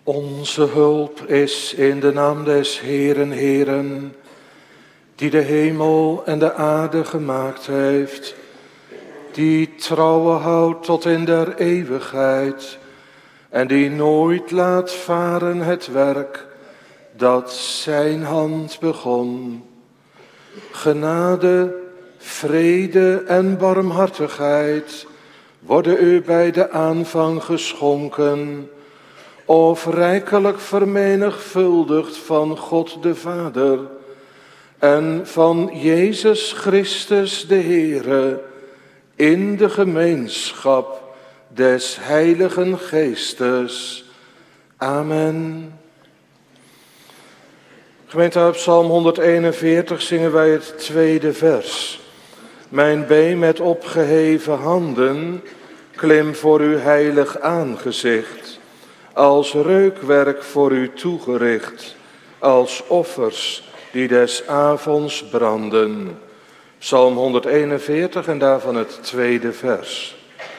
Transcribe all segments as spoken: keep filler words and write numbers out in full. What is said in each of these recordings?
Onze hulp is in de naam des Heeren, Heeren, die de hemel en de aarde gemaakt heeft, die trouwe houdt tot in der eeuwigheid en die nooit laat varen het werk dat zijn hand begon. Genade, vrede en barmhartigheid worden u bij de aanvang geschonken, of rijkelijk vermenigvuldigd van God de Vader en van Jezus Christus de Heere, in de gemeenschap des Heiligen Geestes. Amen. Gemeente, uit Psalm honderdeenenveertig zingen wij het tweede vers. Mijn been met opgeheven handen, klim voor uw heilig aangezicht, als reukwerk voor u toegericht, als offers die des avonds branden. Psalm honderdeenenveertig en daarvan het tweede vers.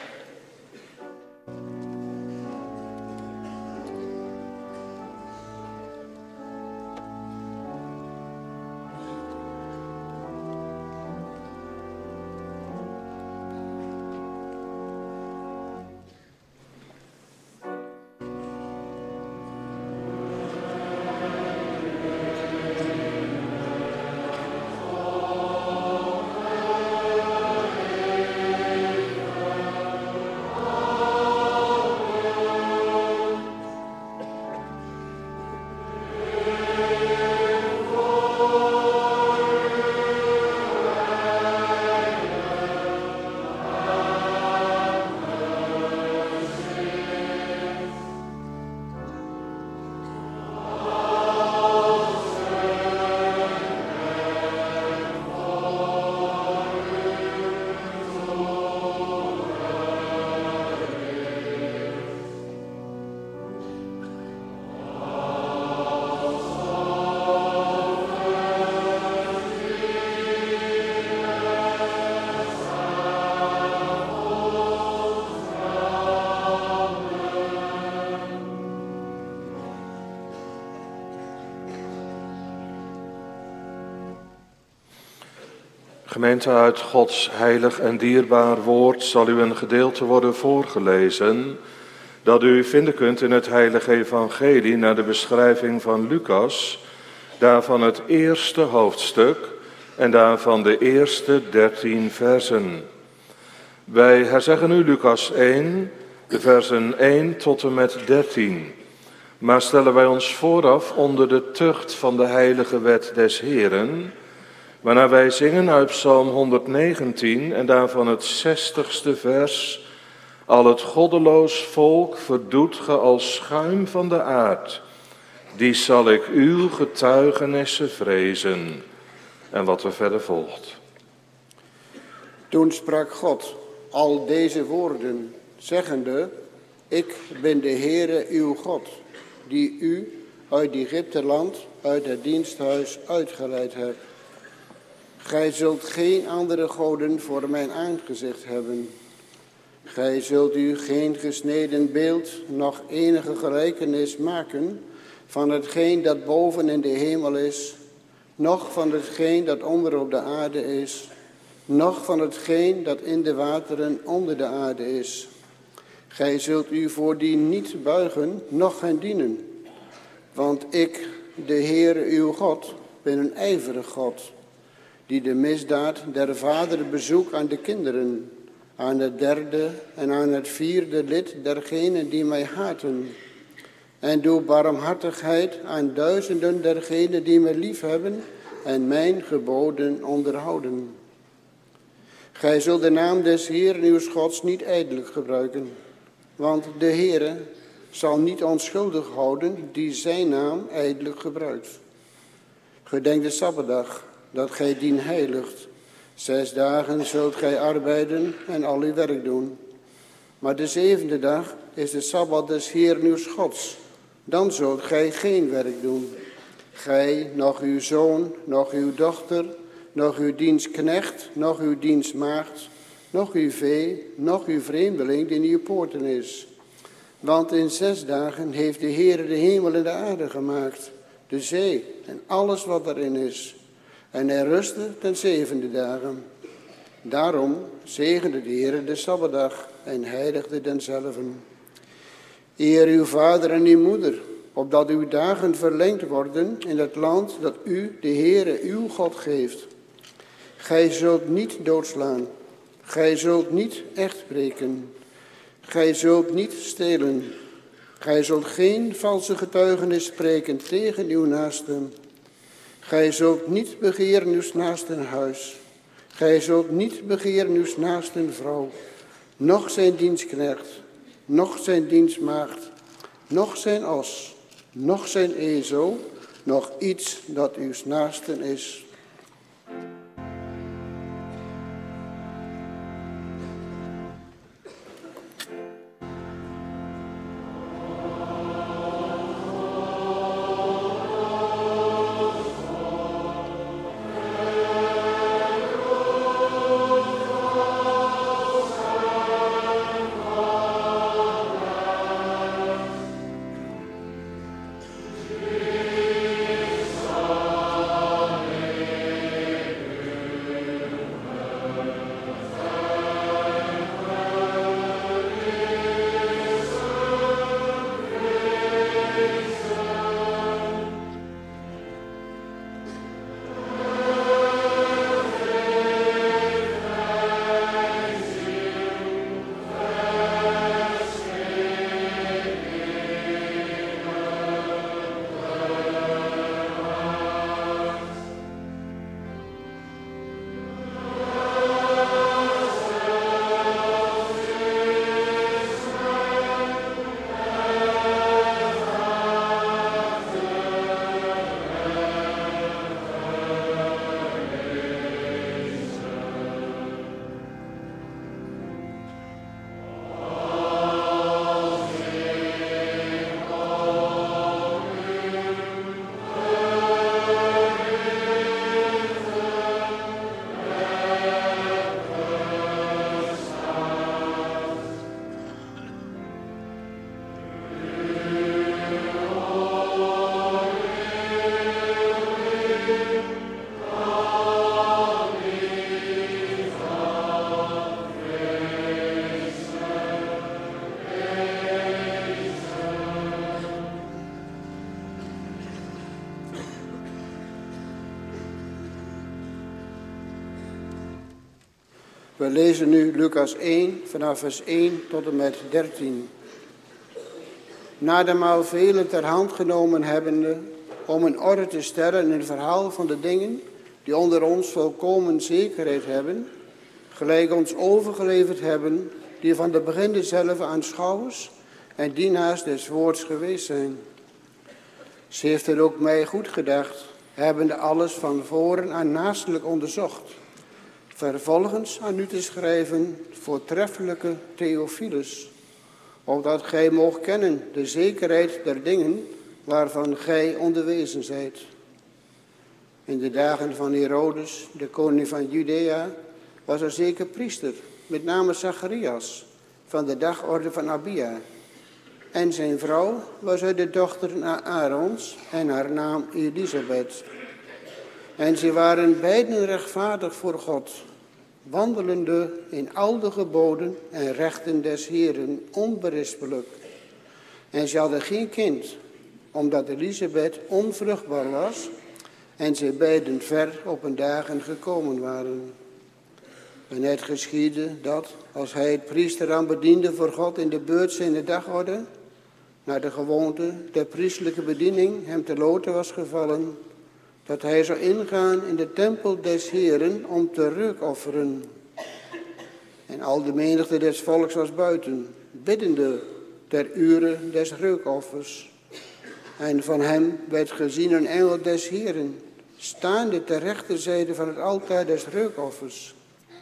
Gemeente, uit Gods heilig en dierbaar woord zal u een gedeelte worden voorgelezen dat u vinden kunt in het heilige evangelie naar de beschrijving van Lucas, daarvan het eerste hoofdstuk en daarvan de eerste dertien versen. Wij herzeggen u Lucas één, de versen één tot en met dertien. Maar stellen wij ons vooraf onder de tucht van de heilige wet des Heeren, waarna wij zingen uit Psalm honderdnegentien en daarvan het zestigste vers. Al het goddeloos volk verdoet ge als schuim van de aard, die zal ik uw getuigenissen vrezen. En wat er verder volgt. Toen sprak God al deze woorden, zeggende, ik ben de Heere uw God, die u uit Egypteland, uit het diensthuis uitgeleid hebt. Gij zult geen andere goden voor mijn aangezicht hebben. Gij zult u geen gesneden beeld, noch enige gelijkenis maken van hetgeen dat boven in de hemel is, noch van hetgeen dat onder op de aarde is, noch van hetgeen dat in de wateren onder de aarde is. Gij zult u voor die niet buigen, noch hen dienen. Want ik, de Heere uw God, ben een ijverig God, die de misdaad der vader bezoekt aan de kinderen, aan het derde en aan het vierde lid dergenen die mij haten. En doe barmhartigheid aan duizenden dergenen die mij liefhebben en mijn geboden onderhouden. Gij zult de naam des Heeren uw Gods niet ijdelijk gebruiken, want de Heere zal niet onschuldig houden die zijn naam ijdelijk gebruikt. Gedenk de Sabbatdag, dat gij dien heiligt. Zes dagen zult gij arbeiden en al uw werk doen. Maar de zevende dag is de Sabbat des Heeren uw Gods. Dan zult gij geen werk doen. Gij, noch uw zoon, noch uw dochter, noch uw dienstknecht, noch uw dienstmaagd, noch uw vee, noch uw vreemdeling die in uw poorten is. Want in zes dagen heeft de Heer de hemel en de aarde gemaakt, de zee en alles wat erin is. En hij rustte ten zevende dagen. Daarom zegende de Heer de Sabbatdag en heiligde denzelven. Eer uw vader en uw moeder, opdat uw dagen verlengd worden in het land dat u, de Heere, uw God geeft. Gij zult niet doodslaan, gij zult niet echtbreken, gij zult niet stelen, gij zult geen valse getuigenis spreken tegen uw naaste. Gij zult niet begeren uw naasten huis, gij zult niet begeren uw naasten vrouw, noch zijn dienstknecht, noch zijn dienstmaagd, noch zijn os, noch zijn ezel, noch iets dat uw naasten is. We lezen nu Lucas één vanaf vers één tot en met dertien. Nademaal velen ter hand genomen hebbende om een orde te stellen in het verhaal van de dingen die onder ons volkomen zekerheid hebben, gelijk ons overgeleverd hebben, die van de begin zelf aanschouwers en dienaars des woords geweest zijn. Ze heeft er ook mij goed gedacht, hebbende alles van voren aan naastelijk onderzocht, vervolgens aan u te schrijven, voortreffelijke Theophilus, opdat gij moogt kennen de zekerheid der dingen waarvan gij onderwezen zijt. In de dagen van Herodes, de koning van Judea, was er zeker priester, met name Zacharias, van de dagorde van Abia. En zijn vrouw was uit de dochter Aarons en haar naam Elisabeth. En ze waren beiden rechtvaardig voor God, wandelende in al de geboden en rechten des Heeren onberispelijk. En ze hadden geen kind, omdat Elisabeth onvruchtbaar was en ze beiden ver op hun dagen gekomen waren. En het geschiedde dat, als hij het priester aan bediende voor God in de beurt zijn dagorde, naar de gewoonte der priestelijke bediening hem te loten was gevallen, dat hij zou ingaan in de tempel des Heeren om te reukofferen. En al de menigte des volks was buiten, biddende ter ure des reukoffers. En van hem werd gezien een engel des Heeren, staande ter rechterzijde van het altaar des reukoffers.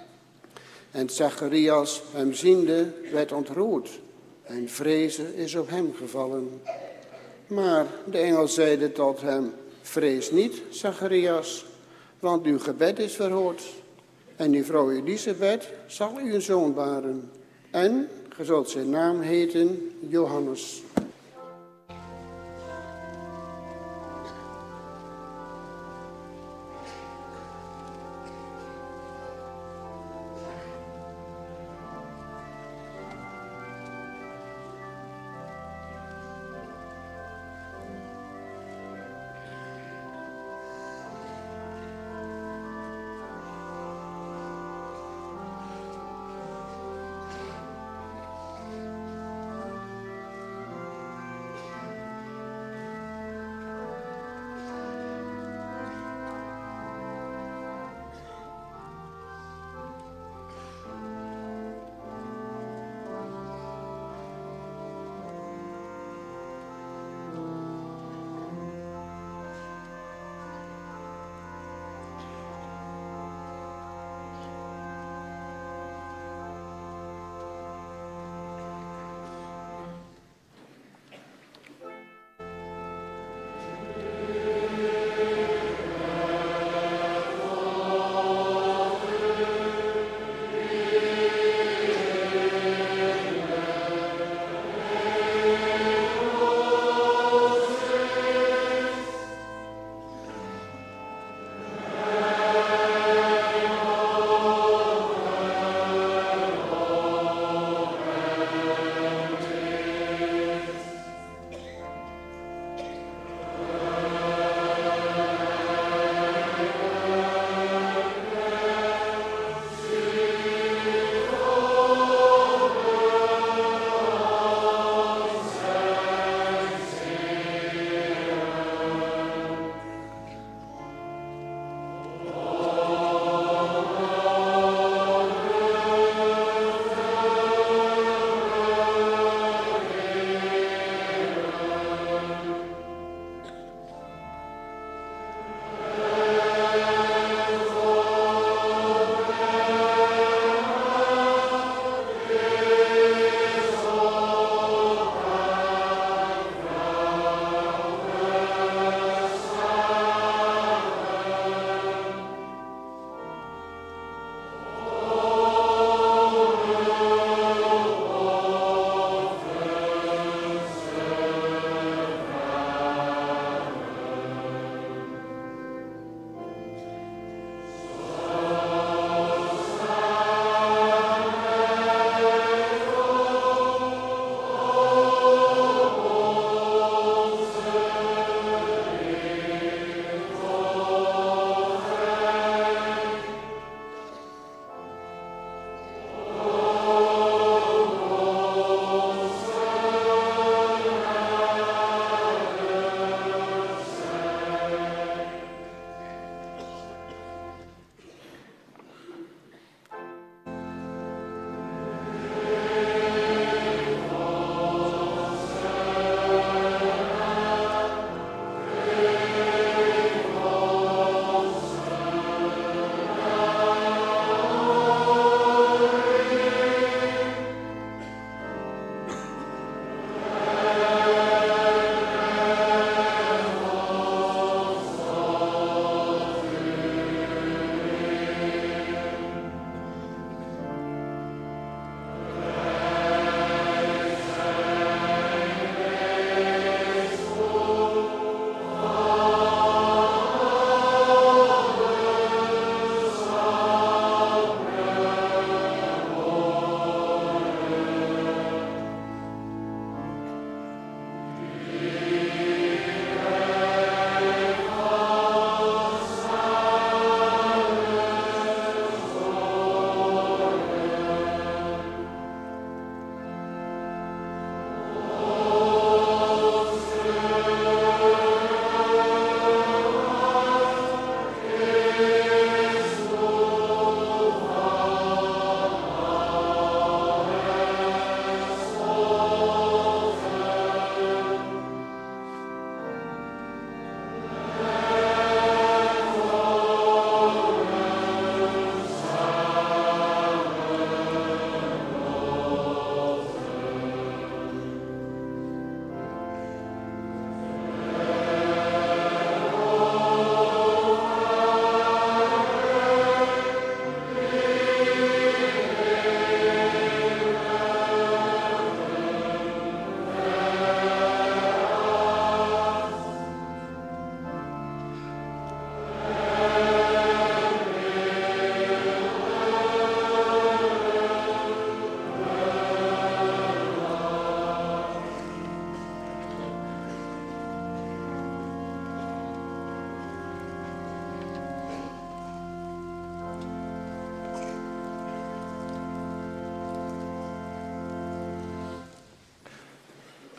En Zacharias, hem ziende, werd ontroerd, en vrezen is op hem gevallen. Maar de engel zeide tot hem: vrees niet, Zacharias, want uw gebed is verhoord. En uw vrouw Elisabeth zal u een zoon baren. En Ge zult zijn naam heten Johannes.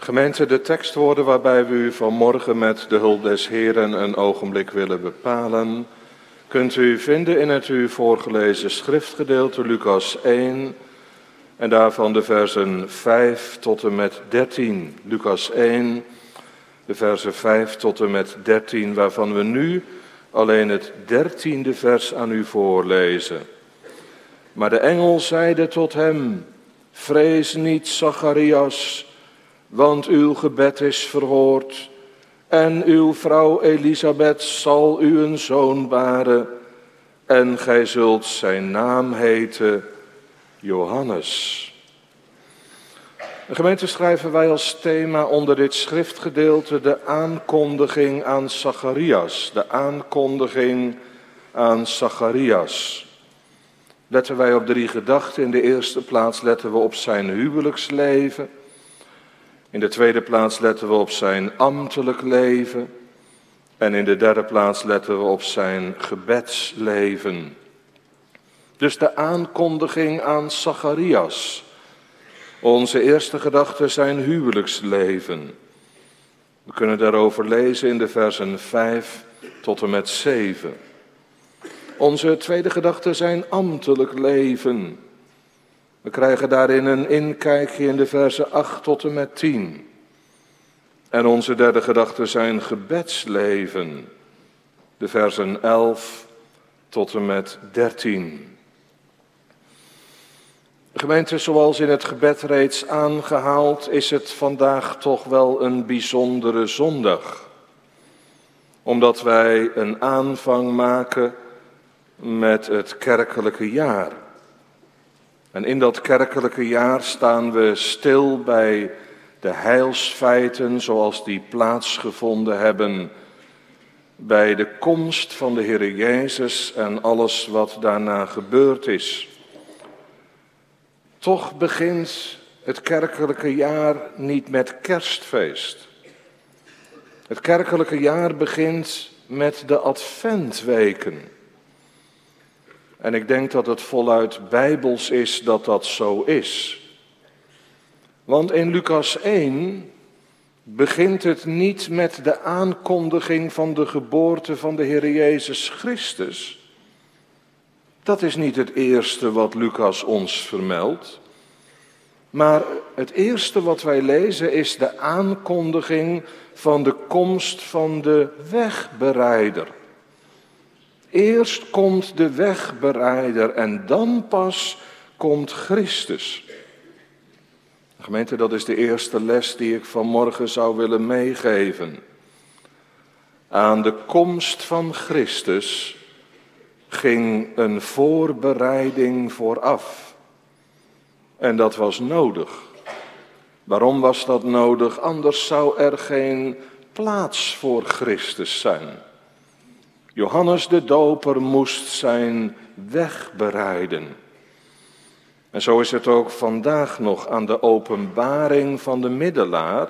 Gemeente, de tekstwoorden waarbij we u vanmorgen met de hulp des Heren een ogenblik willen bepalen, kunt u vinden in het u voorgelezen schriftgedeelte Lucas één en daarvan de versen vijf tot en met dertien. Lucas één, de versen vijf tot en met dertien, waarvan we nu alleen het dertiende vers aan u voorlezen. Maar de engel zeide tot hem: vrees niet, Zacharias, want uw gebed is verhoord en uw vrouw Elisabeth zal u een zoon baren en gij zult zijn naam heten Johannes. De gemeente schrijven wij als thema onder dit schriftgedeelte de aankondiging aan Zacharias. De aankondiging aan Zacharias. Letten wij op drie gedachten. In de eerste plaats letten we op zijn huwelijksleven. In de tweede plaats letten we op zijn ambtelijk leven. En in de derde plaats letten we op zijn gebedsleven. Dus de aankondiging aan Zacharias. Onze eerste gedachte zijn huwelijksleven. We kunnen daarover lezen in de versen vijf tot en met zeven. Onze tweede gedachte zijn ambtelijk leven. We krijgen daarin een inkijkje in de versen acht tot en met tien. En onze derde gedachte zijn gebedsleven. De versen elf tot en met dertien. Gemeente, zoals in het gebed reeds aangehaald, is het vandaag toch wel een bijzondere zondag. Omdat wij een aanvang maken met het kerkelijke jaar. En in dat kerkelijke jaar staan we stil bij de heilsfeiten zoals die plaatsgevonden hebben. Bij de komst van de Heer Jezus en alles wat daarna gebeurd is. Toch begint het kerkelijke jaar niet met kerstfeest. Het kerkelijke jaar begint met de adventweken. En ik denk dat het voluit bijbels is dat dat zo is. Want in Lucas één begint het niet met de aankondiging van de geboorte van de Heer Jezus Christus. Dat is niet het eerste wat Lucas ons vermeldt. Maar het eerste wat wij lezen is de aankondiging van de komst van de wegbereider. Eerst komt de wegbereider en dan pas komt Christus. Gemeente, dat is de eerste les die ik vanmorgen zou willen meegeven. Aan de komst van Christus ging een voorbereiding vooraf. En dat was nodig. Waarom was dat nodig? Anders zou er geen plaats voor Christus zijn. Johannes de Doper moest zijn weg bereiden. En zo is het ook vandaag nog aan de openbaring van de middelaar,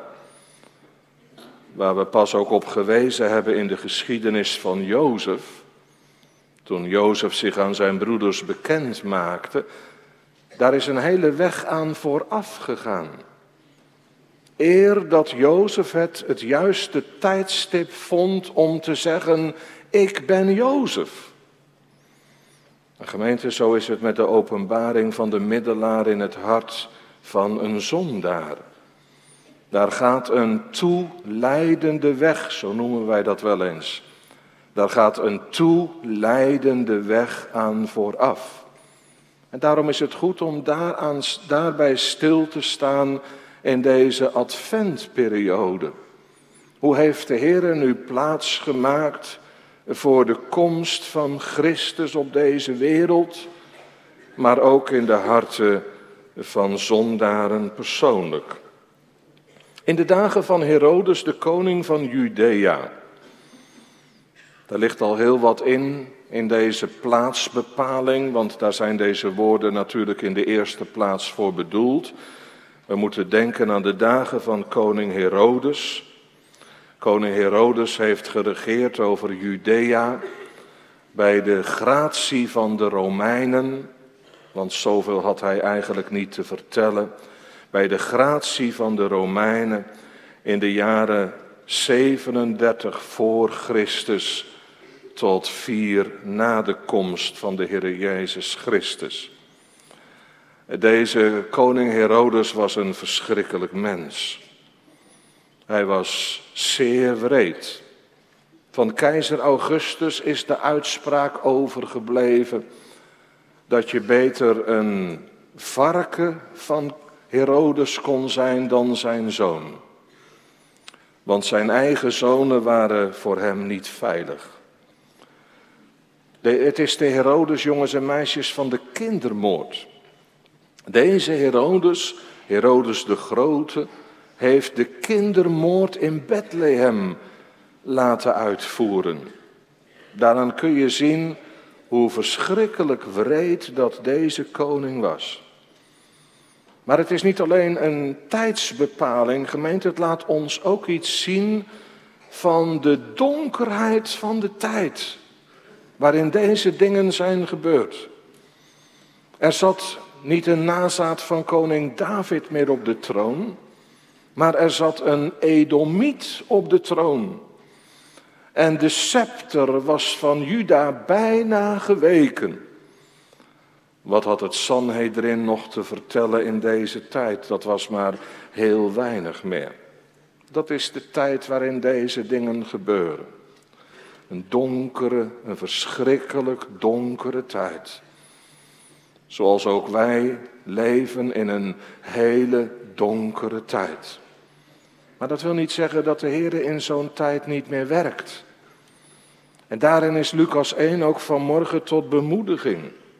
waar we pas ook op gewezen hebben in de geschiedenis van Jozef. Toen Jozef zich aan zijn broeders bekend maakte, daar is een hele weg aan vooraf gegaan. Eer dat Jozef het het juiste tijdstip vond om te zeggen: ik ben Jozef. En gemeente, zo is het met de openbaring van de middelaar in het hart van een zondaar. Daar gaat een toeleidende weg, zo noemen wij dat wel eens. Daar gaat een toeleidende weg aan vooraf. En daarom is het goed om daaraan, daarbij stil te staan in deze adventperiode. Hoe heeft de Heer nu plaats gemaakt voor de komst van Christus op deze wereld, maar ook in de harten van zondaren persoonlijk. In de dagen van Herodes, de koning van Judea, daar ligt al heel wat in, in deze plaatsbepaling, want daar zijn deze woorden natuurlijk in de eerste plaats voor bedoeld. We moeten denken aan de dagen van koning Herodes. Koning Herodes heeft geregeerd over Judea bij de gratie van de Romeinen, want zoveel had hij eigenlijk niet te vertellen. Bij de gratie van de Romeinen in de jaren zevenendertig voor Christus tot vier na de komst van de Heere Jezus Christus. Deze koning Herodes was een verschrikkelijk mens. Hij was zeer wreed. Van keizer Augustus is de uitspraak overgebleven dat je beter een varken van Herodes kon zijn dan zijn zoon. Want zijn eigen zonen waren voor hem niet veilig. De, het is de Herodes, jongens en meisjes, van de kindermoord. Deze Herodes, Herodes de Grote, heeft de kindermoord in Bethlehem laten uitvoeren. Daaraan kun je zien hoe verschrikkelijk wreed dat deze koning was. Maar het is niet alleen een tijdsbepaling, gemeente, het laat ons ook iets zien van de donkerheid van de tijd, waarin deze dingen zijn gebeurd. Er zat niet een nazaat van koning David meer op de troon, maar er zat een Edomiet op de troon. En de scepter was van Juda bijna geweken. Wat had het Sanhedrin nog te vertellen in deze tijd? Dat was maar heel weinig meer. Dat is de tijd waarin deze dingen gebeuren. Een donkere, een verschrikkelijk donkere tijd. Zoals ook wij leven in een hele donkere tijd. Maar dat wil niet zeggen dat de Heer in zo'n tijd niet meer werkt. En daarin is Lucas één ook vanmorgen tot bemoediging.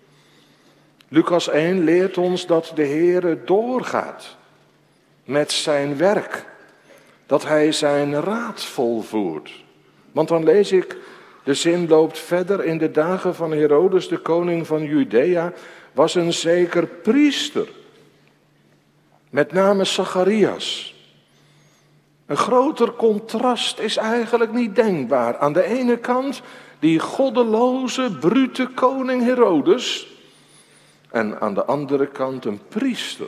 Lucas één leert ons dat de Heer doorgaat met zijn werk. Dat hij zijn raad volvoert. Want dan lees ik, de zin loopt verder. In de dagen van Herodes, de koning van Judea, was een zeker priester. Met name Zacharias. Een groter contrast is eigenlijk niet denkbaar. Aan de ene kant die goddeloze, brute koning Herodes. En aan de andere kant een priester.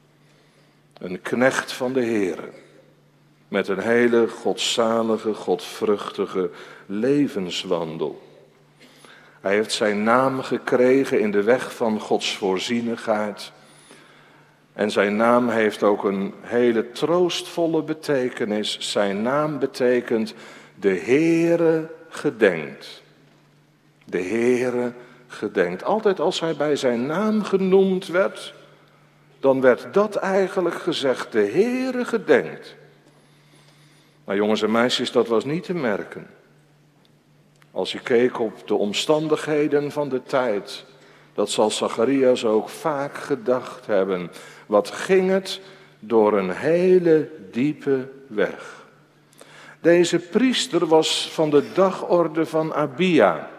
Een knecht van de Heere. Met een hele godzalige, godvruchtige levenswandel. Hij heeft zijn naam gekregen in de weg van Gods voorzienigheid. En zijn naam heeft ook een hele troostvolle betekenis. Zijn naam betekent de Heere gedenkt. De Heere gedenkt. Altijd als hij bij zijn naam genoemd werd, dan werd dat eigenlijk gezegd. De Heere gedenkt. Maar jongens en meisjes, dat was niet te merken. Als je keek op de omstandigheden van de tijd, dat zal Zacharias ook vaak gedacht hebben. Wat ging het door een hele diepe weg. Deze priester was van de dagorde van Abia.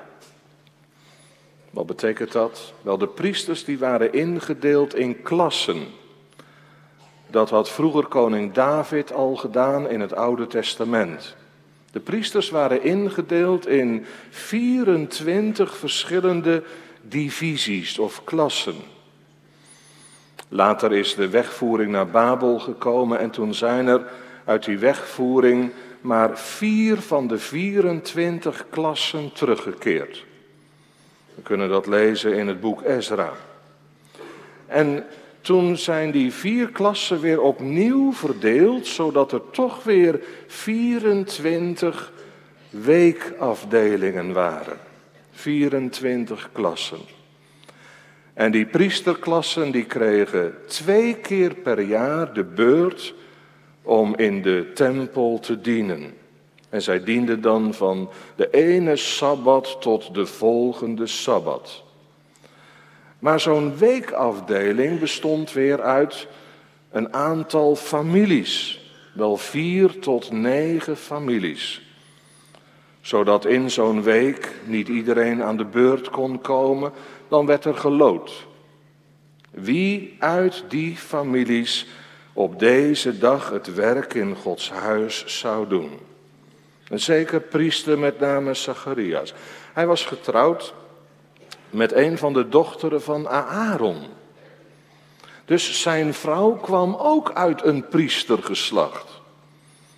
Wat betekent dat? Wel, de priesters die waren ingedeeld in klassen. Dat had vroeger koning David al gedaan in het Oude Testament. De priesters waren ingedeeld in vierentwintig verschillende divisies of klassen. Later is de wegvoering naar Babel gekomen en toen zijn er uit die wegvoering maar vier van de vierentwintig klassen teruggekeerd. We kunnen dat lezen in het boek Ezra. En toen zijn die vier klassen weer opnieuw verdeeld, zodat er toch weer vierentwintig weekafdelingen waren. vierentwintig klassen. En die priesterklassen die kregen twee keer per jaar de beurt om in de tempel te dienen. En zij dienden dan van de ene sabbat tot de volgende sabbat. Maar zo'n weekafdeling bestond weer uit een aantal families. Wel vier tot negen families. Zodat in zo'n week niet iedereen aan de beurt kon komen, dan werd er geloot. Wie uit die families op deze dag het werk in Gods huis zou doen. Een zeker priester met name Zacharias. Hij was getrouwd met een van de dochteren van Aaron. Dus zijn vrouw kwam ook uit een priestergeslacht.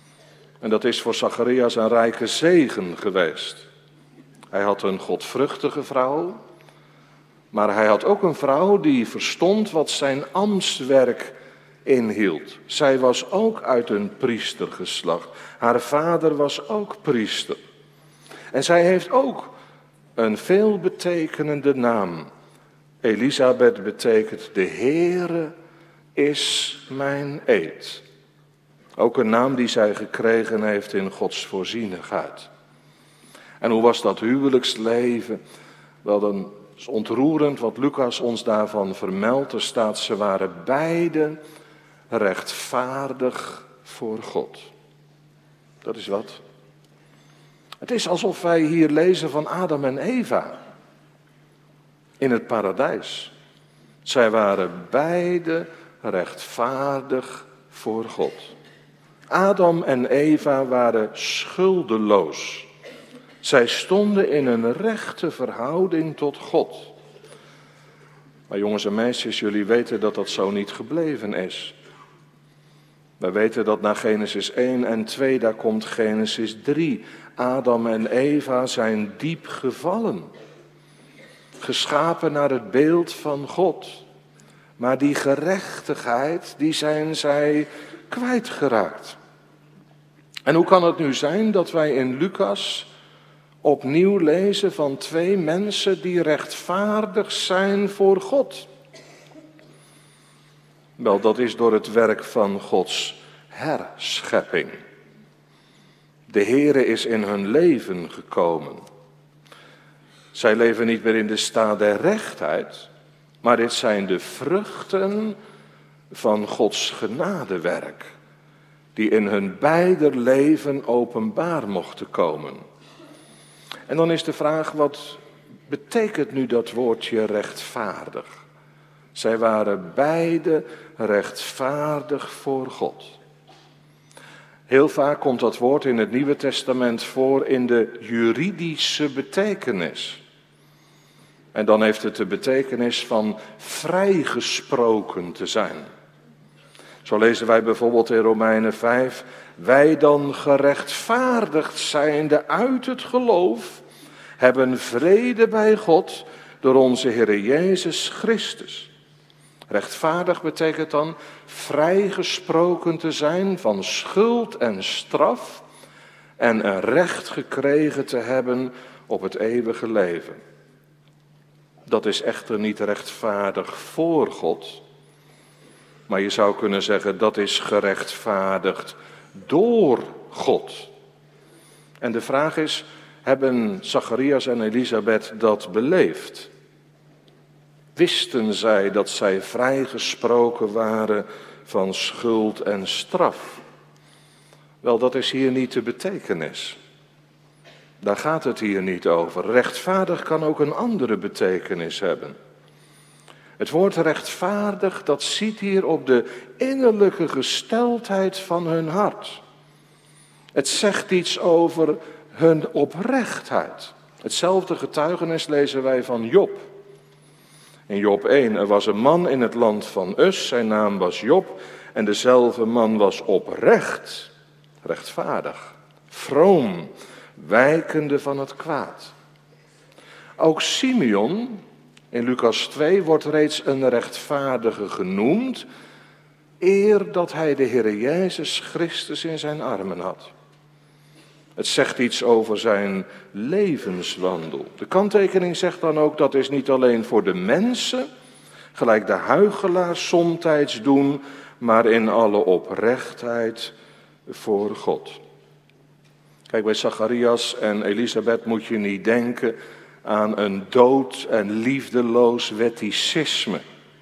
En dat is voor Zacharias een rijke zegen geweest. Hij had een godvruchtige vrouw, maar hij had ook een vrouw die verstond wat zijn ambtswerk inhield. Zij was ook uit een priestergeslacht. Haar vader was ook priester. En zij heeft ook een veelbetekenende naam. Elisabeth betekent de Heere is mijn eed. Ook een naam die zij gekregen heeft in Gods voorzienigheid. En hoe was dat huwelijksleven? Wel, dan is ontroerend wat Lucas ons daarvan vermeldt. Er staat, ze waren beiden rechtvaardig voor God. Dat is wat. Het is alsof wij hier lezen van Adam en Eva in het paradijs. Zij waren beide rechtvaardig voor God. Adam en Eva waren schuldeloos. Zij stonden in een rechte verhouding tot God. Maar jongens en meisjes, jullie weten dat dat zo niet gebleven is. Wij weten dat na Genesis één en twee, daar komt Genesis drie. Adam en Eva zijn diep gevallen. Geschapen naar het beeld van God. Maar die gerechtigheid, die zijn zij kwijtgeraakt. En hoe kan het nu zijn dat wij in Lucas opnieuw lezen van twee mensen die rechtvaardig zijn voor God? Wel, dat is door het werk van Gods herschepping. De Heere is in hun leven gekomen. Zij leven niet meer in de staat der rechtheid, maar dit zijn de vruchten van Gods genadewerk, die in hun beider leven openbaar mochten komen. En dan is de vraag, wat betekent nu dat woordje rechtvaardig? Zij waren beide rechtvaardig voor God. Heel vaak komt dat woord in het Nieuwe Testament voor in de juridische betekenis. En dan heeft het de betekenis van vrijgesproken te zijn. Zo lezen wij bijvoorbeeld in Romeinen vijf, wij dan gerechtvaardigd zijnde uit het geloof, hebben vrede bij God door onze Heer Jezus Christus. Rechtvaardig betekent dan vrijgesproken te zijn van schuld en straf en een recht gekregen te hebben op het eeuwige leven. Dat is echter niet rechtvaardig voor God, maar je zou kunnen zeggen dat is gerechtvaardigd door God. En de vraag is, hebben Zacharias en Elisabeth dat beleefd? Wisten zij dat zij vrijgesproken waren van schuld en straf? Wel, dat is hier niet de betekenis. Daar gaat het hier niet over. Rechtvaardig kan ook een andere betekenis hebben. Het woord rechtvaardig, dat ziet hier op de innerlijke gesteldheid van hun hart. Het zegt iets over hun oprechtheid. Hetzelfde getuigenis lezen wij van Job. In Job één, er was een man in het land van Us, zijn naam was Job, en dezelfde man was oprecht, rechtvaardig, vroom, wijkende van het kwaad. Ook Simeon, in Lucas twee, wordt reeds een rechtvaardige genoemd, eer dat hij de Heer Jezus Christus in zijn armen had. Het zegt iets over zijn levenswandel. De kanttekening zegt dan ook, dat is niet alleen voor de mensen, gelijk de huichelaars somtijds doen, maar in alle oprechtheid voor God. Kijk, bij Zacharias en Elisabeth moet je niet denken aan een dood en liefdeloos wetticisme.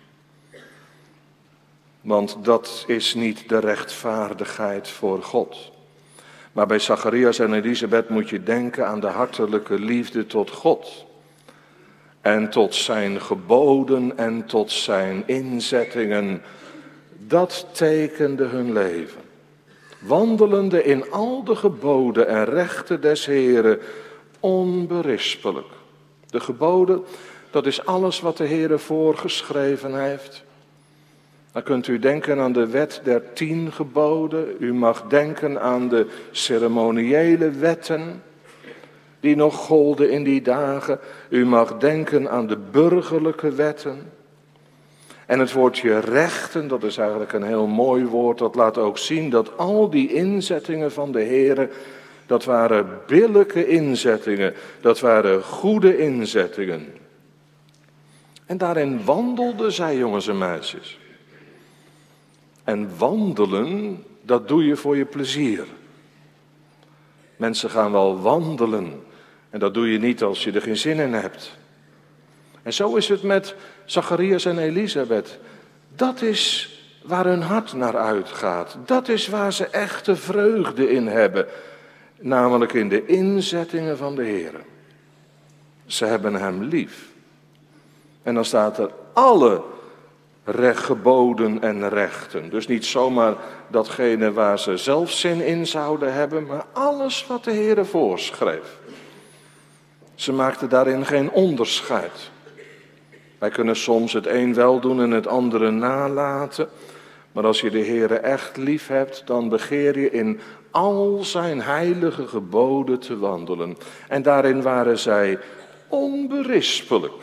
Want dat is niet de rechtvaardigheid voor God. Maar bij Zacharias en Elisabeth moet je denken aan de hartelijke liefde tot God. En tot zijn geboden en tot zijn inzettingen. Dat tekende hun leven. Wandelende in al de geboden en rechten des Heeren, onberispelijk. De geboden, dat is alles wat de Heere voorgeschreven heeft. Dan kunt u denken aan de wet der tien geboden. U mag denken aan de ceremoniële wetten die nog golden in die dagen. U mag denken aan de burgerlijke wetten. En het woordje rechten, dat is eigenlijk een heel mooi woord. Dat laat ook zien dat al die inzettingen van de Heere, dat waren billijke inzettingen. Dat waren goede inzettingen. En daarin wandelden zij, jongens en meisjes. En wandelen, dat doe je voor je plezier. Mensen gaan wel wandelen. En dat doe je niet als je er geen zin in hebt. En zo is het met Zacharias en Elisabeth. Dat is waar hun hart naar uitgaat. Dat is waar ze echte vreugde in hebben. Namelijk in de inzettingen van de Heer. Ze hebben hem lief. En dan staat er alle recht, geboden en rechten. Dus niet zomaar datgene waar ze zelf zin in zouden hebben, maar alles wat de Heer voorschreef. Ze maakten daarin geen onderscheid. Wij kunnen soms het een wel doen en het andere nalaten. Maar als je de Heer echt lief hebt, dan begeer je in al zijn heilige geboden te wandelen. En daarin waren zij onberispelijk.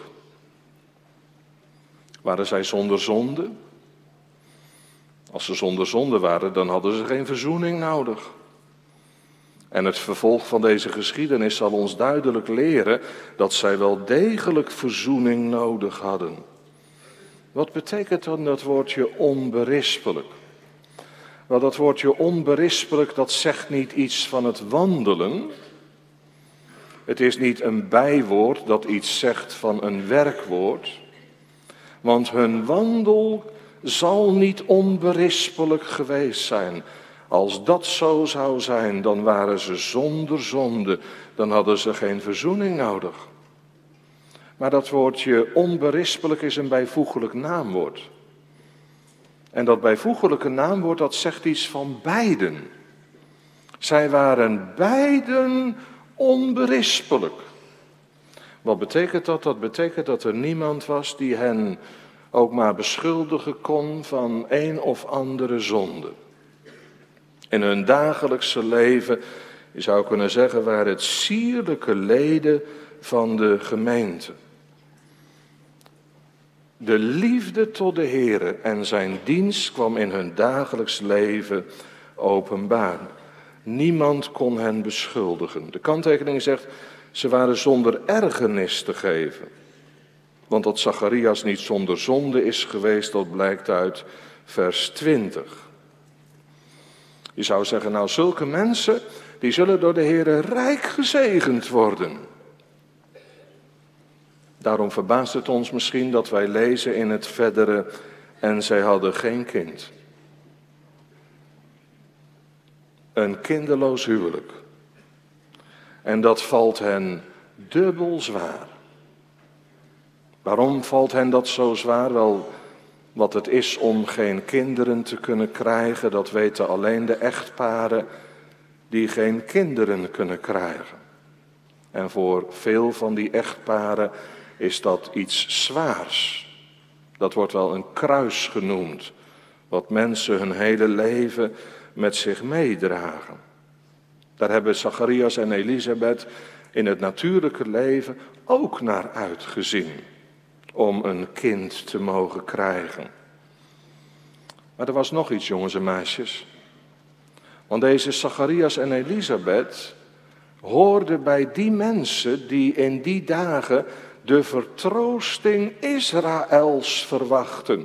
Waren zij zonder zonde? Als ze zonder zonde waren, dan hadden ze geen verzoening nodig. En het vervolg van deze geschiedenis zal ons duidelijk leren dat zij wel degelijk verzoening nodig hadden. Wat betekent dan dat woordje onberispelijk? Wel, dat woordje onberispelijk, dat zegt niet iets van het wandelen. Het is niet een bijwoord dat iets zegt van een werkwoord. Want hun wandel zal niet onberispelijk geweest zijn. Als dat zo zou zijn, dan waren ze zonder zonde. Dan hadden ze geen verzoening nodig. Maar dat woordje onberispelijk is een bijvoeglijk naamwoord. En dat bijvoeglijke naamwoord, dat zegt iets van beiden. Zij waren beiden onberispelijk. Wat betekent dat? Dat betekent dat er niemand was die hen ook maar beschuldigen kon van een of andere zonde. In hun dagelijkse leven, je zou kunnen zeggen, waren het sierlijke leden van de gemeente. De liefde tot de Heere en zijn dienst kwam in hun dagelijks leven openbaar. Niemand kon hen beschuldigen. De kanttekening zegt, ze waren zonder ergernis te geven. Want dat Zacharias niet zonder zonde is geweest, dat blijkt uit vers twintig. Je zou zeggen, nou zulke mensen, die zullen door de Heere rijk gezegend worden. Daarom verbaast het ons misschien dat wij lezen in het verdere, en zij hadden geen kind. Een kinderloos huwelijk. En dat valt hen dubbel zwaar. Waarom valt hen dat zo zwaar? Wel, wat het is om geen kinderen te kunnen krijgen, dat weten alleen de echtparen die geen kinderen kunnen krijgen. En voor veel van die echtparen is dat iets zwaars. Dat wordt wel een kruis genoemd, wat mensen hun hele leven met zich meedragen. Daar hebben Zacharias en Elisabeth in het natuurlijke leven ook naar uitgezien. Om een kind te mogen krijgen. Maar er was nog iets, jongens en meisjes. Want deze Zacharias en Elisabeth hoorden bij die mensen die in die dagen de vertroosting Israëls verwachten.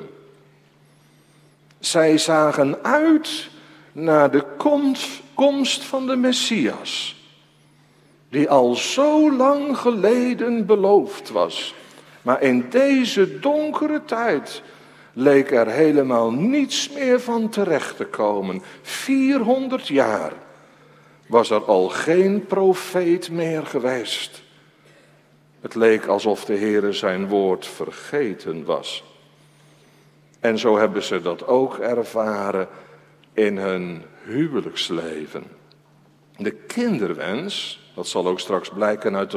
Zij zagen uit naar de komst van de Messias, die al zo lang geleden beloofd was. Maar in deze donkere tijd leek er helemaal niets meer van terecht te komen. vierhonderd jaar was er al geen profeet meer geweest. Het leek alsof de Heere zijn woord vergeten was. En zo hebben ze dat ook ervaren in hun huwelijksleven. De kinderwens, dat zal ook straks blijken uit de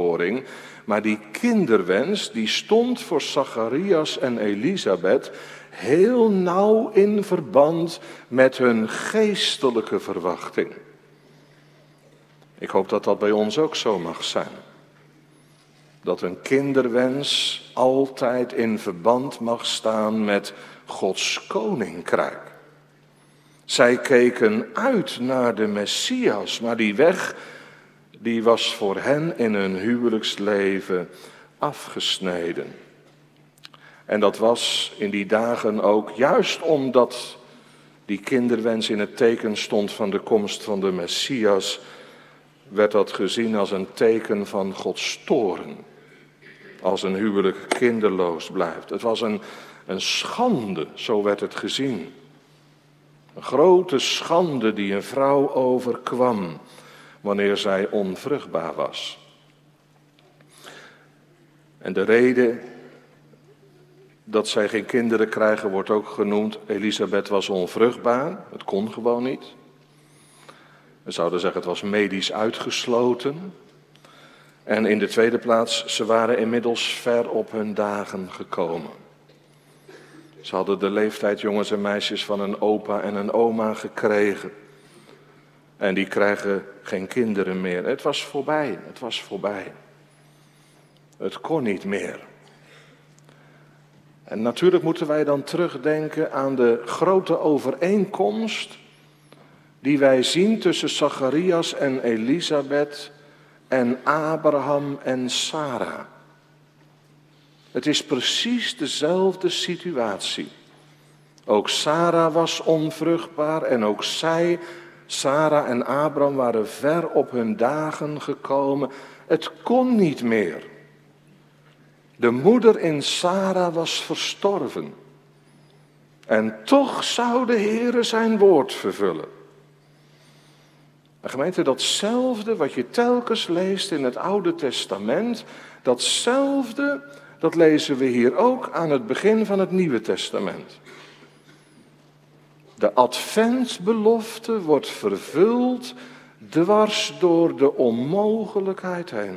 gebedsverhoring, maar die kinderwens die stond voor Zacharias en Elisabeth heel nauw in verband met hun geestelijke verwachting. Ik hoop dat dat bij ons ook zo mag zijn. Dat een kinderwens altijd in verband mag staan met Gods koninkrijk. Zij keken uit naar de Messias, maar die weg die was voor hen in hun huwelijksleven afgesneden. En dat was in die dagen ook juist omdat die kinderwens in het teken stond van de komst van de Messias, werd dat gezien als een teken van Gods toorn. Als een huwelijk kinderloos blijft. Het was een, een schande, zo werd het gezien. Een grote schande die een vrouw overkwam wanneer zij onvruchtbaar was. En de reden dat zij geen kinderen krijgen wordt ook genoemd. Elisabeth was onvruchtbaar, het kon gewoon niet. We zouden zeggen het was medisch uitgesloten. En in de tweede plaats, ze waren inmiddels ver op hun dagen gekomen. Ze hadden de leeftijd, jongens en meisjes, van een opa en een oma gekregen. En die krijgen geen kinderen meer. Het was voorbij, het was voorbij. Het kon niet meer. En natuurlijk moeten wij dan terugdenken aan de grote overeenkomst die wij zien tussen Zacharias en Elisabeth en Abraham en Sarah. Het is precies dezelfde situatie. Ook Sarah was onvruchtbaar en ook zij, Sarah en Abraham, waren ver op hun dagen gekomen. Het kon niet meer. De moeder in Sarah was verstorven. En toch zou de Heere zijn woord vervullen. En gemeente, datzelfde wat je telkens leest in het Oude Testament, datzelfde, dat lezen we hier ook aan het begin van het Nieuwe Testament. De adventbelofte wordt vervuld dwars door de onmogelijkheid heen.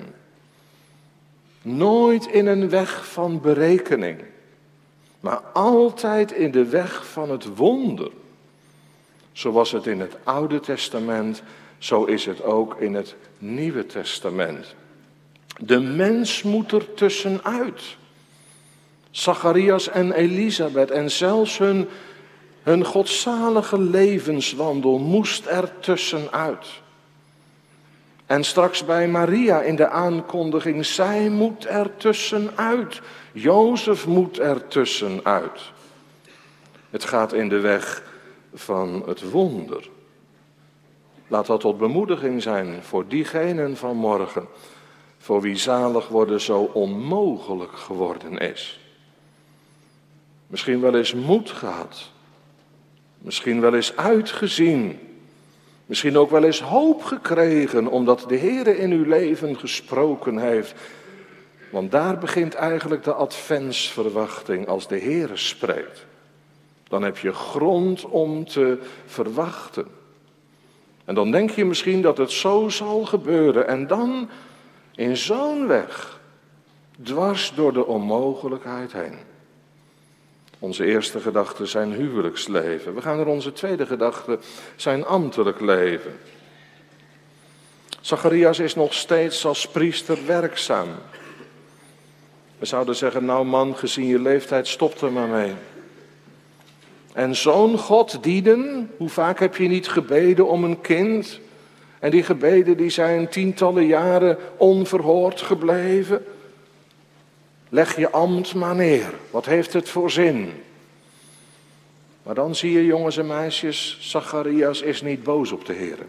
Nooit in een weg van berekening, maar altijd in de weg van het wonder. Zoals het in het Oude Testament, zo is het ook in het Nieuwe Testament. De mens moet er tussenuit. Zacharias en Elisabeth en zelfs hun, hun godzalige levenswandel moest er tussenuit. En straks bij Maria in de aankondiging, zij moet er tussenuit. Jozef moet er tussenuit. Het gaat in de weg van het wonder. Laat dat tot bemoediging zijn voor diegenen van morgen, voor wie zalig worden zo onmogelijk geworden is. Misschien wel eens moed gehad, misschien wel eens uitgezien, misschien ook wel eens hoop gekregen, omdat de Heere in uw leven gesproken heeft. Want daar begint eigenlijk de adventsverwachting, als de Heere spreekt. Dan heb je grond om te verwachten. En dan denk je misschien dat het zo zal gebeuren. En dan in zo'n weg, dwars door de onmogelijkheid heen. Onze eerste gedachten zijn huwelijksleven. We gaan naar onze tweede gedachte, zijn ambtelijk leven. Zacharias is nog steeds als priester werkzaam. We zouden zeggen, nou man, gezien je leeftijd, stop er maar mee. En zo'n God dienen, hoe vaak heb je niet gebeden om een kind? En die gebeden die zijn tientallen jaren onverhoord gebleven. Leg je ambt maar neer, wat heeft het voor zin? Maar dan zie je, jongens en meisjes, Zacharias is niet boos op de Heere.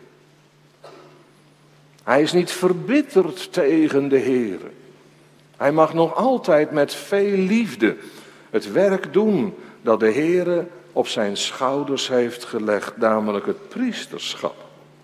Hij is niet verbitterd tegen de Heere. Hij mag nog altijd met veel liefde het werk doen dat de Heere op zijn schouders heeft gelegd, namelijk het priesterschap.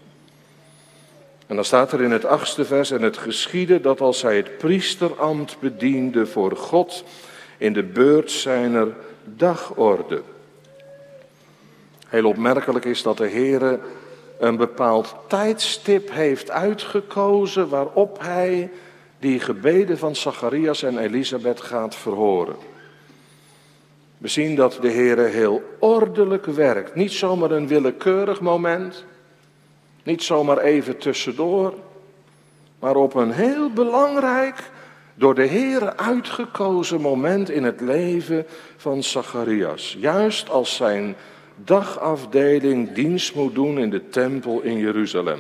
En dan staat er in het achtste vers, en het geschiedde dat als hij het priesterambt bediende voor God in de beurt zijner dagorde. Heel opmerkelijk is dat de Heere een bepaald tijdstip heeft uitgekozen waarop hij die gebeden van Zacharias en Elisabeth gaat verhoren. We zien dat de Heere heel ordelijk werkt. Niet zomaar een willekeurig moment. Niet zomaar even tussendoor. Maar op een heel belangrijk, door de Heere uitgekozen moment in het leven van Zacharias. Juist als zijn dagafdeling dienst moet doen in de tempel in Jeruzalem.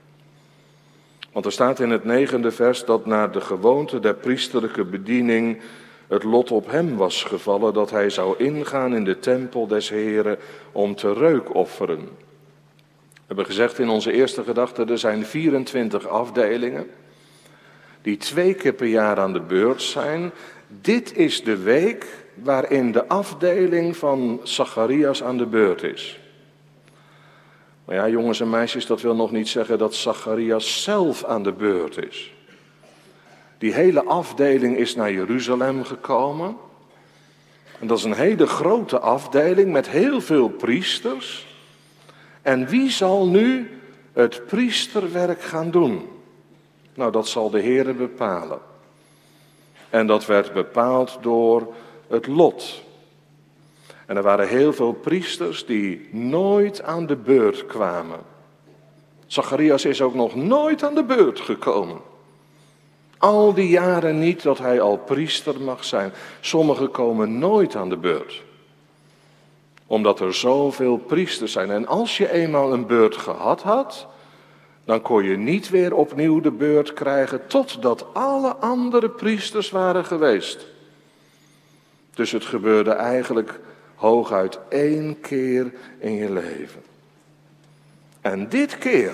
Want er staat in het negende vers dat naar de gewoonte der priesterlijke bediening het lot op hem was gevallen dat hij zou ingaan in de tempel des Heren om te reukofferen. We hebben gezegd in onze eerste gedachte, er zijn vierentwintig afdelingen die twee keer per jaar aan de beurt zijn. Dit is de week waarin de afdeling van Zacharias aan de beurt is. Maar ja, jongens en meisjes, dat wil nog niet zeggen dat Zacharias zelf aan de beurt is. Die hele afdeling is naar Jeruzalem gekomen. En dat is een hele grote afdeling met heel veel priesters. En wie zal nu het priesterwerk gaan doen? Nou, dat zal de Heere bepalen. En dat werd bepaald door het lot. En er waren heel veel priesters die nooit aan de beurt kwamen. Zacharias is ook nog nooit aan de beurt gekomen. Al die jaren niet dat hij al priester mag zijn. Sommigen komen nooit aan de beurt. Omdat er zoveel priesters zijn. En als je eenmaal een beurt gehad had, dan kon je niet weer opnieuw de beurt krijgen totdat alle andere priesters waren geweest. Dus het gebeurde eigenlijk hooguit één keer in je leven. En dit keer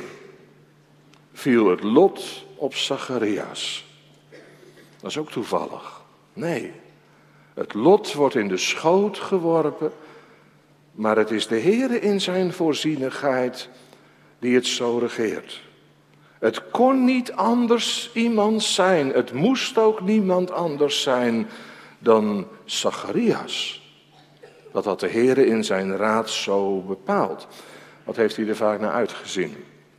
viel het lot op Zacharias. Dat is ook toevallig. Nee, het lot wordt in de schoot geworpen, maar het is de Heere in zijn voorzienigheid die het zo regeert. Het kon niet anders iemand zijn, het moest ook niemand anders zijn dan Zacharias. Dat had de Heere in zijn raad zo bepaald. Wat heeft hij er vaak naar uitgezien?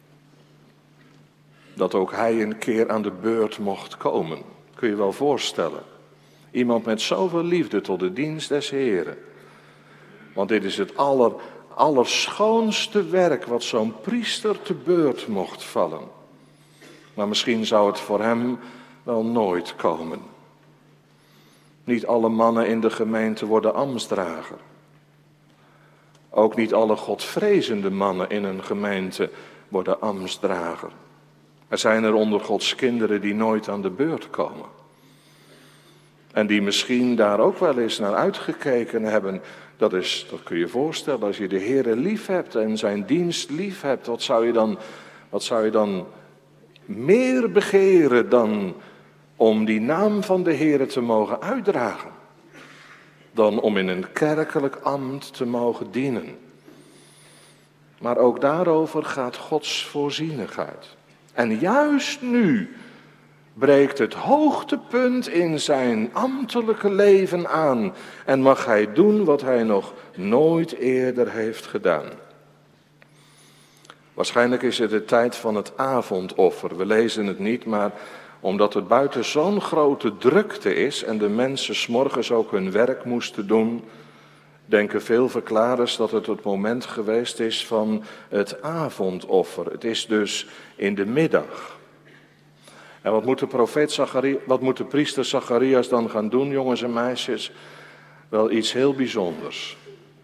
Dat ook hij een keer aan de beurt mocht komen. Kun je wel voorstellen. Iemand met zoveel liefde tot de dienst des Heeren. Want dit is het aller, allerschoonste werk wat zo'n priester te beurt mocht vallen. Maar misschien zou het voor hem wel nooit komen. Niet alle mannen in de gemeente worden ambtsdrager. Ook niet alle godvrezende mannen in een gemeente worden ambtsdrager. Er zijn er onder Gods kinderen die nooit aan de beurt komen. En die misschien daar ook wel eens naar uitgekeken hebben. Dat, is, dat kun je voorstellen, als je de Heere lief hebt en zijn dienst lief hebt. Wat zou je dan, wat zou je dan meer begeren dan om die naam van de Heere te mogen uitdragen? Dan om in een kerkelijk ambt te mogen dienen. Maar ook daarover gaat Gods voorzienigheid. En juist nu breekt het hoogtepunt in zijn ambtelijke leven aan. En mag hij doen wat hij nog nooit eerder heeft gedaan. Waarschijnlijk is het de tijd van het avondoffer. We lezen het niet, maar omdat het buiten zo'n grote drukte is en de mensen 's morgens ook hun werk moesten doen, denken veel verklaarders dat het het moment geweest is van het avondoffer. Het is dus in de middag. En wat moet de profeet Zacharias, wat moet de priester Zacharias dan gaan doen, jongens en meisjes? Wel iets heel bijzonders.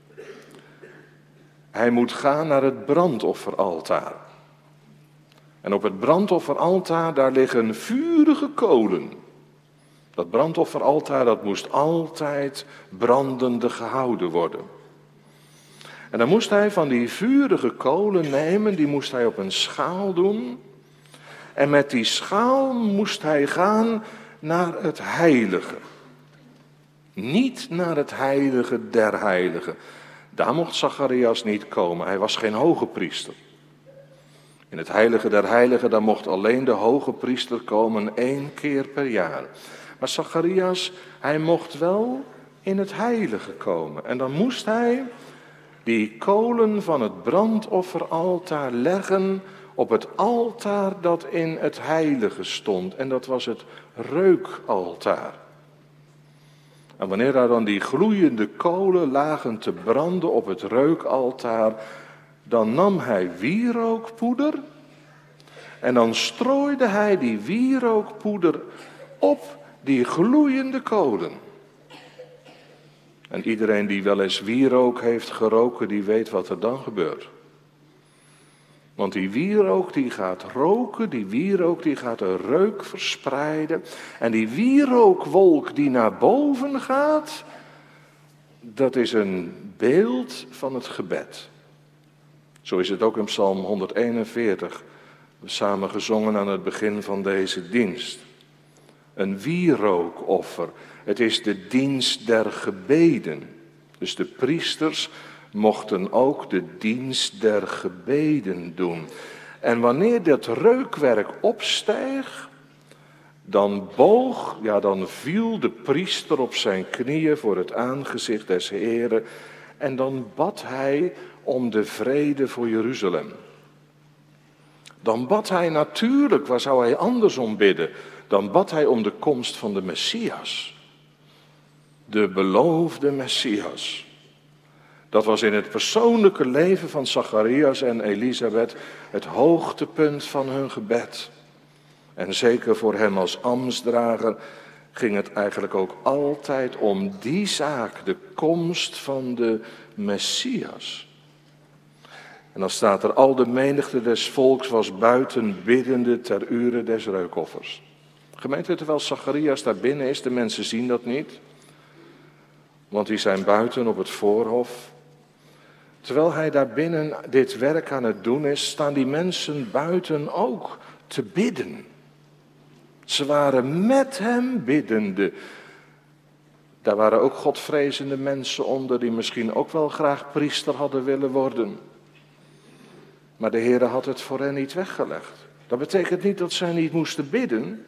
Hij moet gaan naar het brandofferaltaar. En op het brandofferaltaar, daar liggen vurige kolen. Dat brandofferaltaar, dat moest altijd brandende gehouden worden. En dan moest hij van die vurige kolen nemen, die moest hij op een schaal doen. En met die schaal moest hij gaan naar het heilige. Niet naar het heilige der heiligen. Daar mocht Zacharias niet komen, hij was geen hoge priester. In het heilige der heiligen, daar mocht alleen de hoge priester komen één keer per jaar. Maar Zacharias, hij mocht wel in het heilige komen. En dan moest hij die kolen van het brandofferaltaar leggen op het altaar dat in het heilige stond. En dat was het reukaltaar. En wanneer daar dan die gloeiende kolen lagen te branden op het reukaltaar, dan nam hij wierookpoeder en dan strooide hij die wierookpoeder op die gloeiende kolen. En iedereen die wel eens wierook heeft geroken, die weet wat er dan gebeurt. Want die wierook die gaat roken, die wierook die gaat een reuk verspreiden. En die wierookwolk die naar boven gaat, dat is een beeld van het gebed. Zo is het ook in Psalm honderdeenenveertig, samen gezongen aan het begin van deze dienst. Een wierookoffer. Het is de dienst der gebeden. Dus de priesters mochten ook de dienst der gebeden doen. En wanneer dat reukwerk opsteeg, dan boog, ja dan viel de priester op zijn knieën voor het aangezicht des Heren en dan bad hij om de vrede voor Jeruzalem. Dan bad hij natuurlijk, waar zou hij anders om bidden? Dan bad hij om de komst van de Messias. De beloofde Messias. Dat was in het persoonlijke leven van Zacharias en Elisabeth het hoogtepunt van hun gebed. En zeker voor hem als ambtsdrager ging het eigenlijk ook altijd om die zaak, de komst van de Messias. En dan staat er, al de menigte des volks was buiten biddende ter ure des reukoffers. Gemeente, terwijl Zacharias daar binnen is, de mensen zien dat niet. Want die zijn buiten op het voorhof. Terwijl hij daar binnen dit werk aan het doen is, staan die mensen buiten ook te bidden. Ze waren met hem biddende. Daar waren ook godvrezende mensen onder die misschien ook wel graag priester hadden willen worden. Maar de Heere had het voor hen niet weggelegd. Dat betekent niet dat zij niet moesten bidden.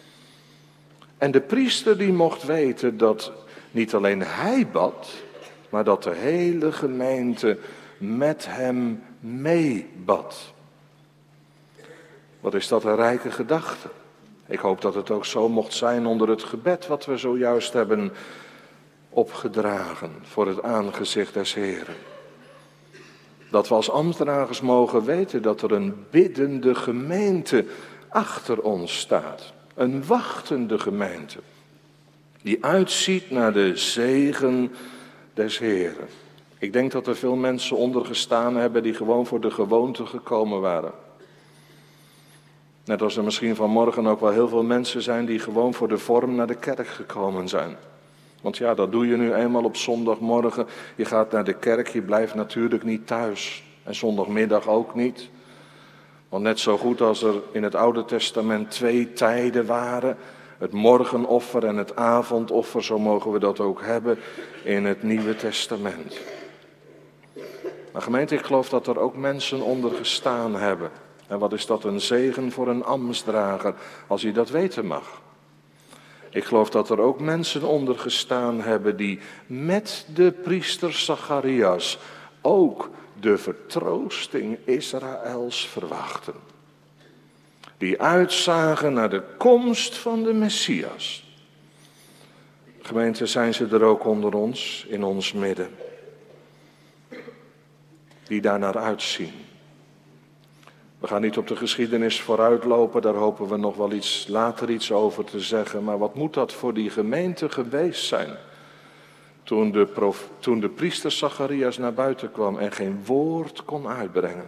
En de priester die mocht weten dat niet alleen hij bad, maar dat de hele gemeente met hem meebad. Wat is dat een rijke gedachte. Ik hoop dat het ook zo mocht zijn onder het gebed wat we zojuist hebben opgedragen voor het aangezicht des Heren. Dat we als ambtsdragers mogen weten dat er een biddende gemeente achter ons staat. Een wachtende gemeente. Die uitziet naar de zegen des Heren. Ik denk dat er veel mensen onder gestaan hebben die gewoon voor de gewoonte gekomen waren. Net als er misschien vanmorgen ook wel heel veel mensen zijn die gewoon voor de vorm naar de kerk gekomen zijn. Want ja, dat doe je nu eenmaal op zondagmorgen. Je gaat naar de kerk, je blijft natuurlijk niet thuis. En zondagmiddag ook niet. Want net zo goed als er in het Oude Testament twee tijden waren, het morgenoffer en het avondoffer, zo mogen we dat ook hebben in het Nieuwe Testament. Maar gemeente, ik geloof dat er ook mensen onder gestaan hebben. En wat is dat een zegen voor een ambtsdrager, als hij dat weten mag. Ik geloof dat er ook mensen onder gestaan hebben die met de priester Zacharias ook de vertroosting Israëls verwachten. Die uitzagen naar de komst van de Messias. Gemeente, zijn ze er ook onder ons, in ons midden. Die daar naar uitzien. We gaan niet op de geschiedenis vooruitlopen, daar hopen we nog wel iets later iets over te zeggen. Maar wat moet dat voor die gemeente geweest zijn? Toen de, prof, toen de priester Zacharias naar buiten kwam en geen woord kon uitbrengen.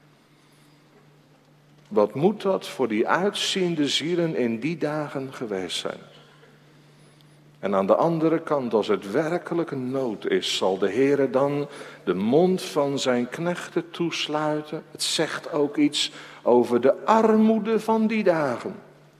Wat moet dat voor die uitziende zielen in die dagen geweest zijn? En aan de andere kant, als het werkelijk nood is, zal de Heere dan de mond van zijn knechten toesluiten. Het zegt ook iets over de armoede van die dagen.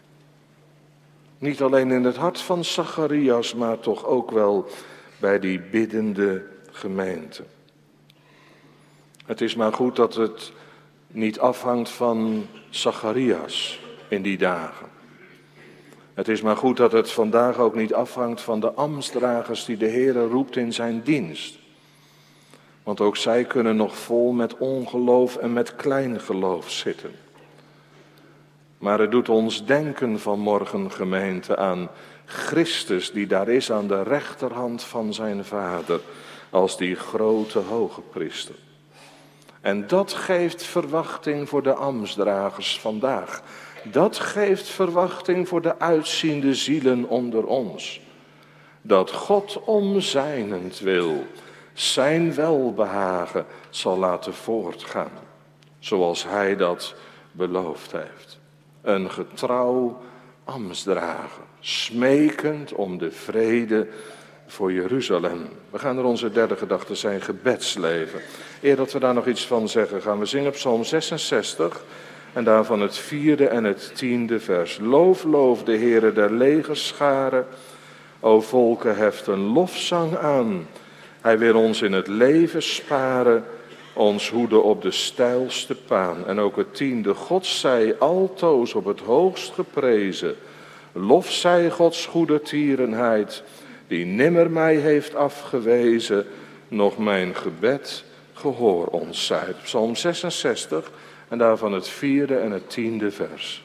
Niet alleen in het hart van Zacharias, maar toch ook wel bij die biddende gemeente. Het is maar goed dat het niet afhangt van Zacharias in die dagen. Het is maar goed dat het vandaag ook niet afhangt van de ambtsdragers die de Heere roept in zijn dienst. Want ook zij kunnen nog vol met ongeloof en met kleingeloof zitten. Maar het doet ons denken vanmorgen, gemeente, aan Christus die daar is aan de rechterhand van zijn Vader als die grote hoge priester. En dat geeft verwachting voor de ambtsdragers vandaag. Dat geeft verwachting voor de uitziende zielen onder ons. Dat God om zijnentwil zijn welbehagen zal laten voortgaan, zoals hij dat beloofd heeft. Een getrouw ambtsdrager, smekend om de vrede voor Jeruzalem. We gaan naar onze derde gedachte, zijn gebedsleven. Eer dat we daar nog iets van zeggen, gaan we zingen Psalm zesenzestig en daarvan het vierde en het tiende vers. Loof, loof de Heere der legerscharen, o volken heft een lofzang aan. Hij wil ons in het leven sparen, ons hoeden op de steilste paan. En ook het tiende, God zij altoos op het hoogst geprezen. Lof zij Gods goede tierenheid, die nimmer mij heeft afgewezen, nog mijn gebed gehoor ons zij. Psalm zesenzestig en daarvan het vierde en het tiende vers.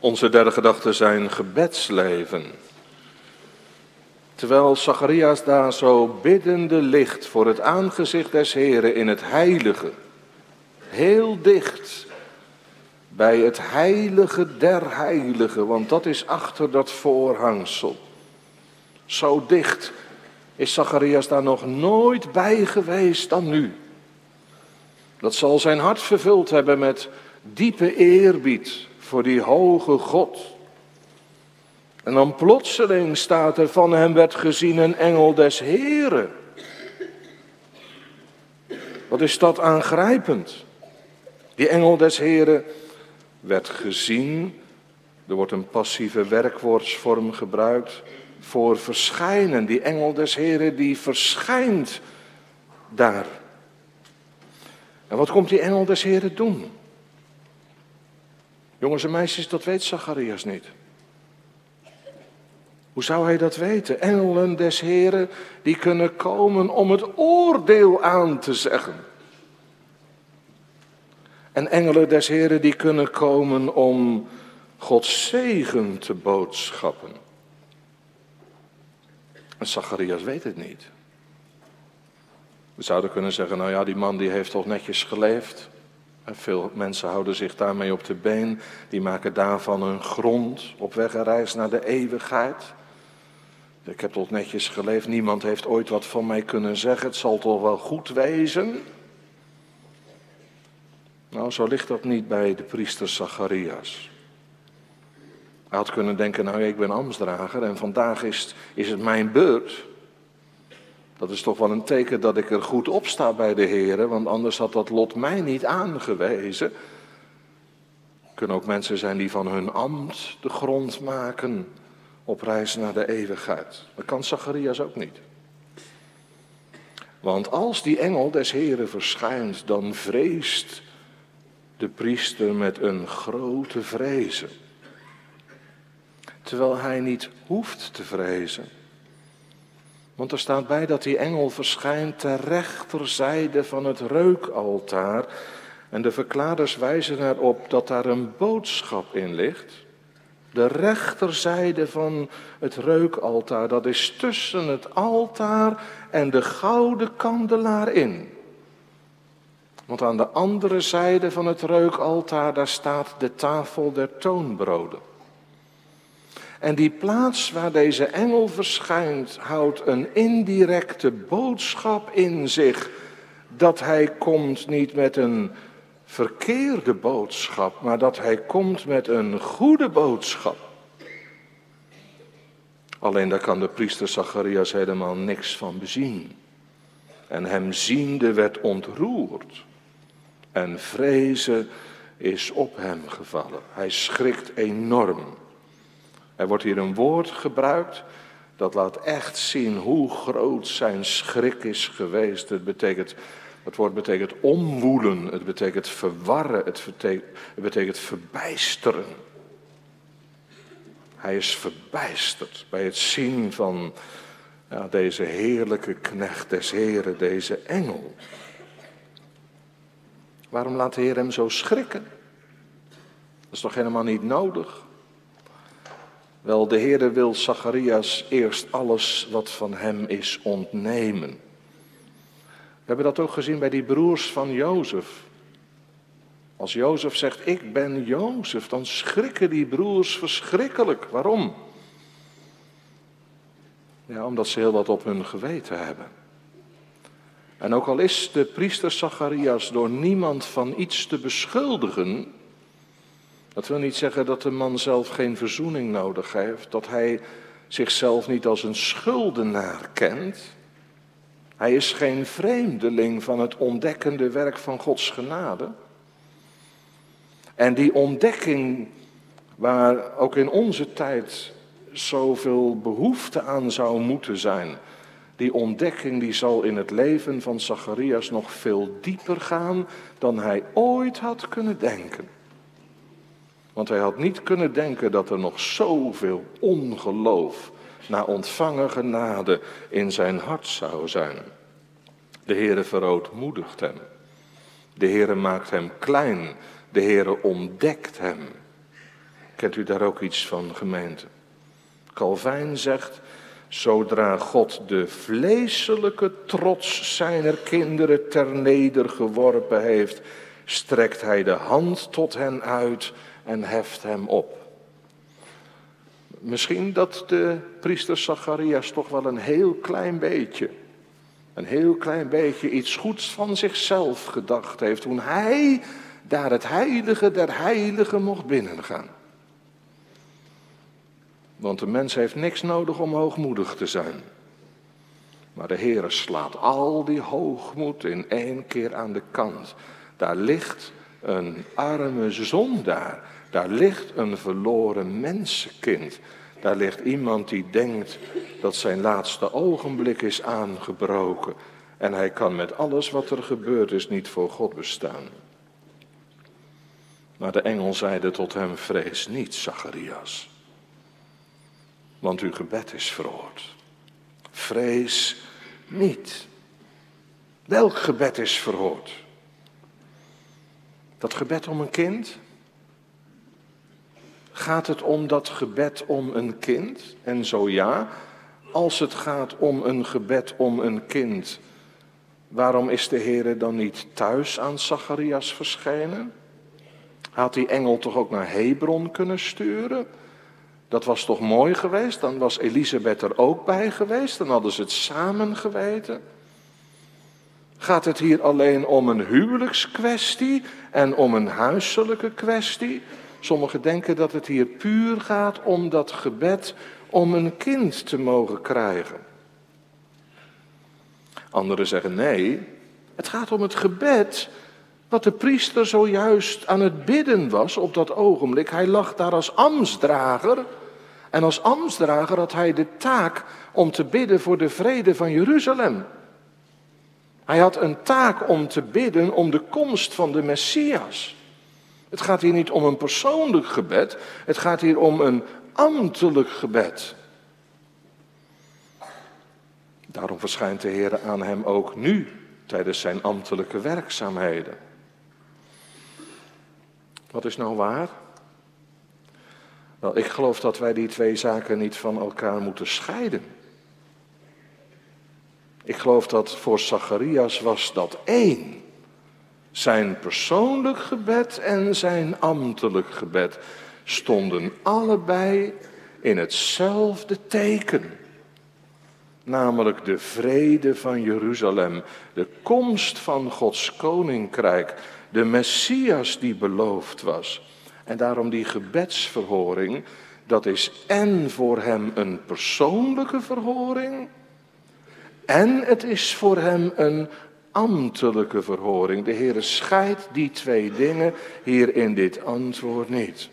Onze derde gedachte zijn gebedsleven. Terwijl Zacharias daar zo biddende ligt voor het aangezicht des Heren in het heilige, heel dicht bij het heilige der heiligen, want dat is achter dat voorhangsel. Zo dicht is Zacharias daar nog nooit bij geweest dan nu. Dat zal zijn hart vervuld hebben met diepe eerbied voor die hoge God. En dan plotseling staat er, van hem werd gezien een engel des Heren. Wat is dat aangrijpend? Die engel des Heren werd gezien. Er wordt een passieve werkwoordsvorm gebruikt voor verschijnen. Die engel des Heren die verschijnt daar. En wat komt die engel des Heren doen? Jongens en meisjes, dat weet Zacharias niet. Hoe zou hij dat weten? Engelen des Heren die kunnen komen om het oordeel aan te zeggen. En engelen des Heren die kunnen komen om Gods zegen te boodschappen. En Zacharias weet het niet. We zouden kunnen zeggen, nou ja, die man die heeft toch netjes geleefd. En veel mensen houden zich daarmee op de been. Die maken daarvan een grond op weg en reis naar de eeuwigheid. Ik heb toch netjes geleefd, niemand heeft ooit wat van mij kunnen zeggen. Het zal toch wel goed wezen? Nou, zo ligt dat niet bij de priester Zacharias. Hij had kunnen denken, nou ik ben ambtsdrager en vandaag is, is het mijn beurt. Dat is toch wel een teken dat ik er goed op sta bij de Heer, want anders had dat lot mij niet aangewezen. Er kunnen ook mensen zijn die van hun ambt de grond maken op reis naar de eeuwigheid. Dat kan Zacharias ook niet. Want als die engel des Heren verschijnt, dan vreest de priester met een grote vrezen. Terwijl hij niet hoeft te vrezen. Want er staat bij dat die engel verschijnt ter rechterzijde van het reukaltaar. En de verklaarders wijzen erop dat daar een boodschap in ligt. De rechterzijde van het reukaltaar, dat is tussen het altaar en de gouden kandelaar in. Want aan de andere zijde van het reukaltaar, daar staat de tafel der toonbroden. En die plaats waar deze engel verschijnt, houdt een indirecte boodschap in zich. Dat hij komt niet met een verkeerde boodschap, maar dat hij komt met een goede boodschap. Alleen daar kan de priester Zacharias helemaal niks van bezien. En hem ziende werd ontroerd. En vrezen is op hem gevallen. Hij schrikt enorm. Er wordt hier een woord gebruikt dat laat echt zien hoe groot zijn schrik is geweest. Het betekent, het woord betekent omwoelen, het betekent verwarren, het betekent, het betekent verbijsteren. Hij is verbijsterd bij het zien van ja, deze heerlijke knecht des Heren, deze engel. Waarom laat de Heer hem zo schrikken? Dat is toch helemaal niet nodig? Wel, de Heere wil Zacharias eerst alles wat van hem is ontnemen. We hebben dat ook gezien bij die broers van Jozef. Als Jozef zegt, ik ben Jozef, dan schrikken die broers verschrikkelijk. Waarom? Ja, omdat ze heel wat op hun geweten hebben. En ook al is de priester Zacharias door niemand van iets te beschuldigen, dat wil niet zeggen dat de man zelf geen verzoening nodig heeft, dat hij zichzelf niet als een schuldenaar kent. Hij is geen vreemdeling van het ontdekkende werk van Gods genade. En die ontdekking, waar ook in onze tijd zoveel behoefte aan zou moeten zijn, die ontdekking die zal in het leven van Zacharias nog veel dieper gaan dan hij ooit had kunnen denken. Want hij had niet kunnen denken dat er nog zoveel ongeloof na ontvangen genade in zijn hart zou zijn. De Heere verootmoedigt hem. De Heere maakt hem klein. De Heere ontdekt hem. Kent u daar ook iets van, gemeente? Calvijn zegt, zodra God de vleeselijke trots zijner kinderen ter neder geworpen heeft, strekt hij de hand tot hen uit en heft hem op. Misschien dat de priester Zacharias toch wel een heel klein beetje, een heel klein beetje iets goeds van zichzelf gedacht heeft toen hij daar het heilige der heiligen mocht binnengaan. Want de mens heeft niks nodig om hoogmoedig te zijn. Maar de Heere slaat al die hoogmoed in één keer aan de kant. Daar ligt een arme zondaar. Daar ligt een verloren mensenkind. Daar ligt iemand die denkt dat zijn laatste ogenblik is aangebroken. En hij kan met alles wat er gebeurd is niet voor God bestaan. Maar de engel zeide tot hem, vrees niet, Zacharias. Want uw gebed is verhoord. Vrees niet. Welk gebed is verhoord? Dat gebed om een kind? Gaat het om dat gebed om een kind? En zo ja, als het gaat om een gebed om een kind, waarom is de Heere dan niet thuis aan Zacharias verschenen? Had die engel toch ook naar Hebron kunnen sturen? Dat was toch mooi geweest? Dan was Elisabeth er ook bij geweest. Dan hadden ze het samen geweten. Gaat het hier alleen om een huwelijkskwestie en om een huiselijke kwestie? Sommigen denken dat het hier puur gaat om dat gebed om een kind te mogen krijgen. Anderen zeggen nee, het gaat om het gebed wat de priester zojuist aan het bidden was op dat ogenblik. Hij lag daar als ambtsdrager. En als ambtsdrager had hij de taak om te bidden voor de vrede van Jeruzalem. Hij had een taak om te bidden om de komst van de Messias. Het gaat hier niet om een persoonlijk gebed. Het gaat hier om een ambtelijk gebed. Daarom verschijnt de Heer aan hem ook nu tijdens zijn ambtelijke werkzaamheden. Wat is nou waar? Wel, ik geloof dat wij die twee zaken niet van elkaar moeten scheiden. Ik geloof dat voor Zacharias was dat één. Zijn persoonlijk gebed en zijn ambtelijk gebed stonden allebei in hetzelfde teken. Namelijk de vrede van Jeruzalem, de komst van Gods koninkrijk, de Messias die beloofd was. En daarom die gebedsverhoring, dat is en voor hem een persoonlijke verhoring, en het is voor hem een ambtelijke verhoring. De Heere scheidt die twee dingen hier in dit antwoord niet.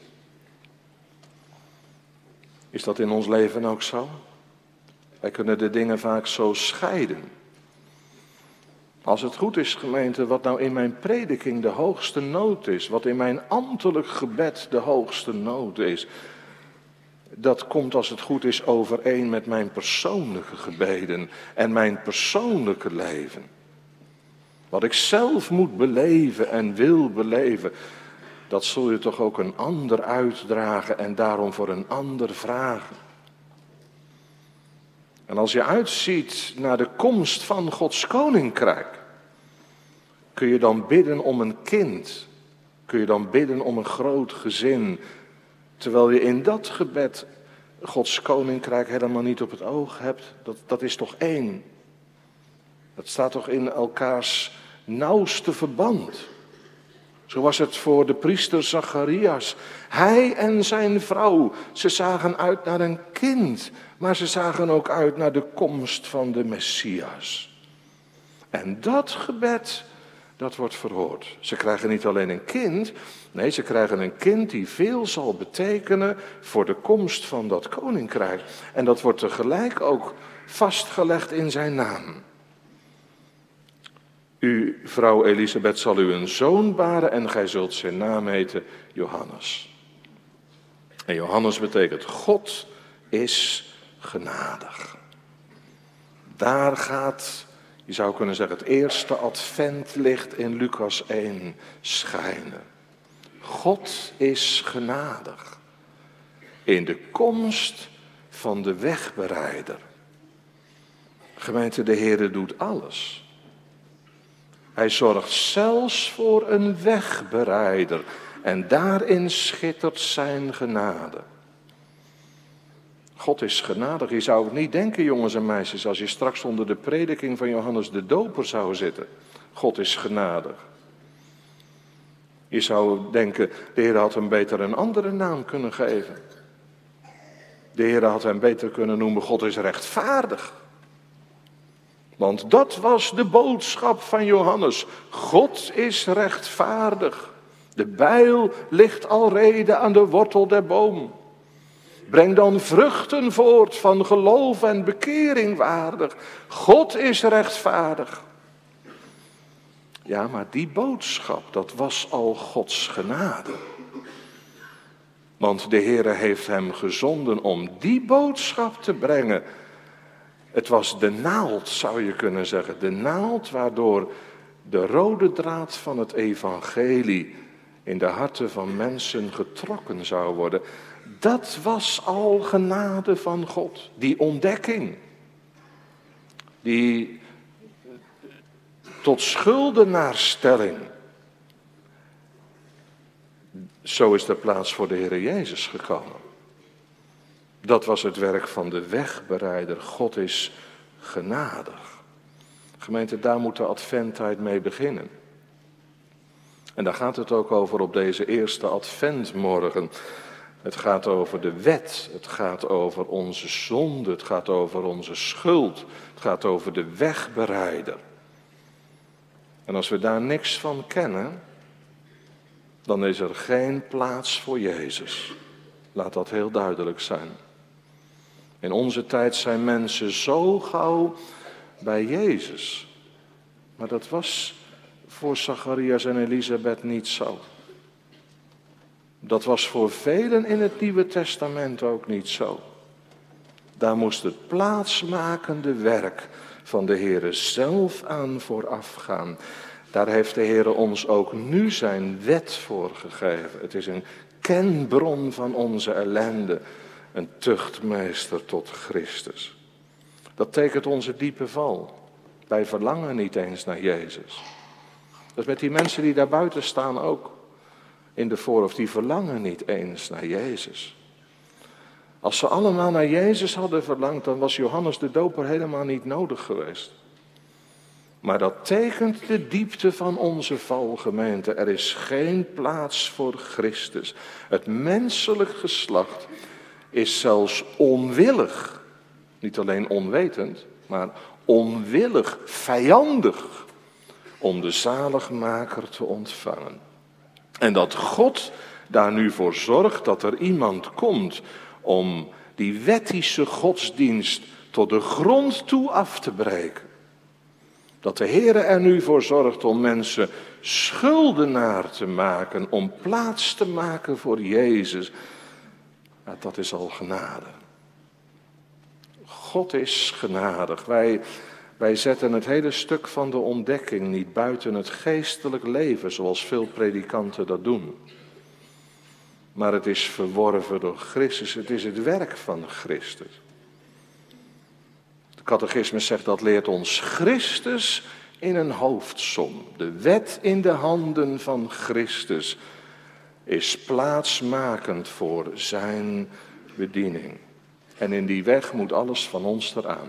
Is dat in ons leven ook zo? Wij kunnen de dingen vaak zo scheiden. Als het goed is, gemeente, wat nou in mijn prediking de hoogste nood is, wat in mijn ambtelijk gebed de hoogste nood is, dat komt als het goed is overeen met mijn persoonlijke gebeden en mijn persoonlijke leven. Wat ik zelf moet beleven en wil beleven, dat zul je toch ook een ander uitdragen en daarom voor een ander vragen. En als je uitziet naar de komst van Gods koninkrijk, kun je dan bidden om een kind, kun je dan bidden om een groot gezin, terwijl je in dat gebed Gods koninkrijk helemaal niet op het oog hebt. Dat, dat is toch één. Dat staat toch in elkaars nauwste verband. Zo was het voor de priester Zacharias. Hij en zijn vrouw, ze zagen uit naar een kind, maar ze zagen ook uit naar de komst van de Messias. En dat gebed, dat wordt verhoord. Ze krijgen niet alleen een kind, nee, ze krijgen een kind die veel zal betekenen voor de komst van dat koninkrijk. En dat wordt tegelijk ook vastgelegd in zijn naam. Uw vrouw Elisabeth zal u een zoon baren en gij zult zijn naam heten Johannes. En Johannes betekent God is genadig. Daar gaat, je zou kunnen zeggen, het eerste adventlicht in Lucas één schijnen. God is genadig. in de komst van de wegbereider. Gemeente, de Heere doet alles. Hij zorgt zelfs voor een wegbereider. En daarin schittert zijn genade. God is genadig. Je zou het niet denken, jongens en meisjes, als je straks onder de prediking van Johannes de Doper zou zitten. God is genadig. Je zou denken, de Heer had hem beter een andere naam kunnen geven. De Heer had hem beter kunnen noemen, God is rechtvaardig. Want dat was de boodschap van Johannes. God is rechtvaardig. De bijl ligt alrede aan de wortel der boom. Breng dan vruchten voort van geloof en bekering waardig. God is rechtvaardig. Ja, maar die boodschap, dat was al Gods genade. Want de Heere heeft hem gezonden om die boodschap te brengen. Het was de naald, zou je kunnen zeggen. De naald waardoor de rode draad van het evangelie in de harten van mensen getrokken zou worden. Dat was al genade van God. Die ontdekking. Die tot schuldenaarstelling. Zo is de plaats voor de Heer Jezus gekomen. Dat was het werk van de wegbereider. God is genadig. Gemeente, daar moet de adventtijd mee beginnen. En daar gaat het ook over op deze eerste adventmorgen. Het gaat over de wet, het gaat over onze zonde, het gaat over onze schuld, het gaat over de wegbereider. En als we daar niks van kennen, dan is er geen plaats voor Jezus. Laat dat heel duidelijk zijn. In onze tijd zijn mensen zo gauw bij Jezus. Maar dat was voor Zacharias en Elisabeth niet zo. Dat was voor velen in het Nieuwe Testament ook niet zo. Daar moest het plaatsmakende werk van de Heere zelf aan vooraf gaan. Daar heeft de Heere ons ook nu zijn wet voor gegeven. Het is een kenbron van onze ellende. Een tuchtmeester tot Christus. Dat tekent onze diepe val. Wij verlangen niet eens naar Jezus. Dat is met die mensen die daar buiten staan ook. In de voorhof, die verlangen niet eens naar Jezus. Als ze allemaal naar Jezus hadden verlangd, dan was Johannes de Doper helemaal niet nodig geweest. Maar dat tekent de diepte van onze val, gemeente. Er is geen plaats voor Christus. Het menselijk geslacht is zelfs onwillig, niet alleen onwetend, maar onwillig, vijandig, om de zaligmaker te ontvangen. En dat God daar nu voor zorgt dat er iemand komt om die wettische godsdienst tot de grond toe af te breken. Dat de Heere er nu voor zorgt om mensen schuldenaar te maken, om plaats te maken voor Jezus. Nou, dat is al genade. God is genadig. Wij, wij zetten het hele stuk van de ontdekking niet buiten het geestelijk leven, zoals veel predikanten dat doen. Maar het is verworven door Christus. Het is het werk van Christus. De catechismus zegt dat leert ons Christus in een hoofdsom. De wet in de handen van Christus is plaatsmakend voor zijn bediening. En in die weg moet alles van ons eraan.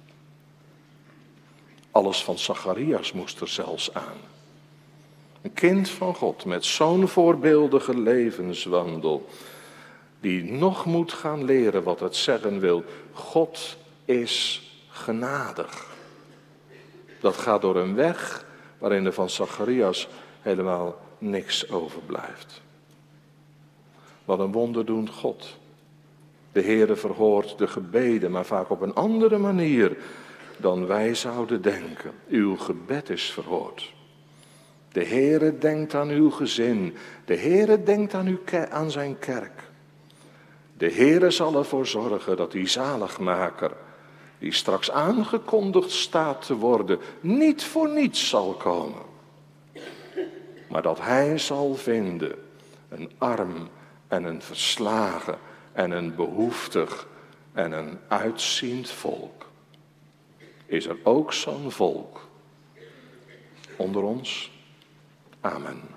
Alles van Zacharias moest er zelfs aan. Een kind van God met zo'n voorbeeldige levenswandel, die nog moet gaan leren wat het zeggen wil. God is genadig. Dat gaat door een weg waarin er van Zacharias helemaal niks overblijft. Wat een wonderdoend God. De Heere verhoort de gebeden, maar vaak op een andere manier dan wij zouden denken. Uw gebed is verhoord. De Heere denkt aan uw gezin. De Heere denkt aan, uw ke- aan zijn kerk. De Heere zal ervoor zorgen dat die zaligmaker, die straks aangekondigd staat te worden, niet voor niets zal komen. Maar dat hij zal vinden een arm en een verslagen en een behoeftig en een uitziend volk. Is er ook zo'n volk onder ons? Amen.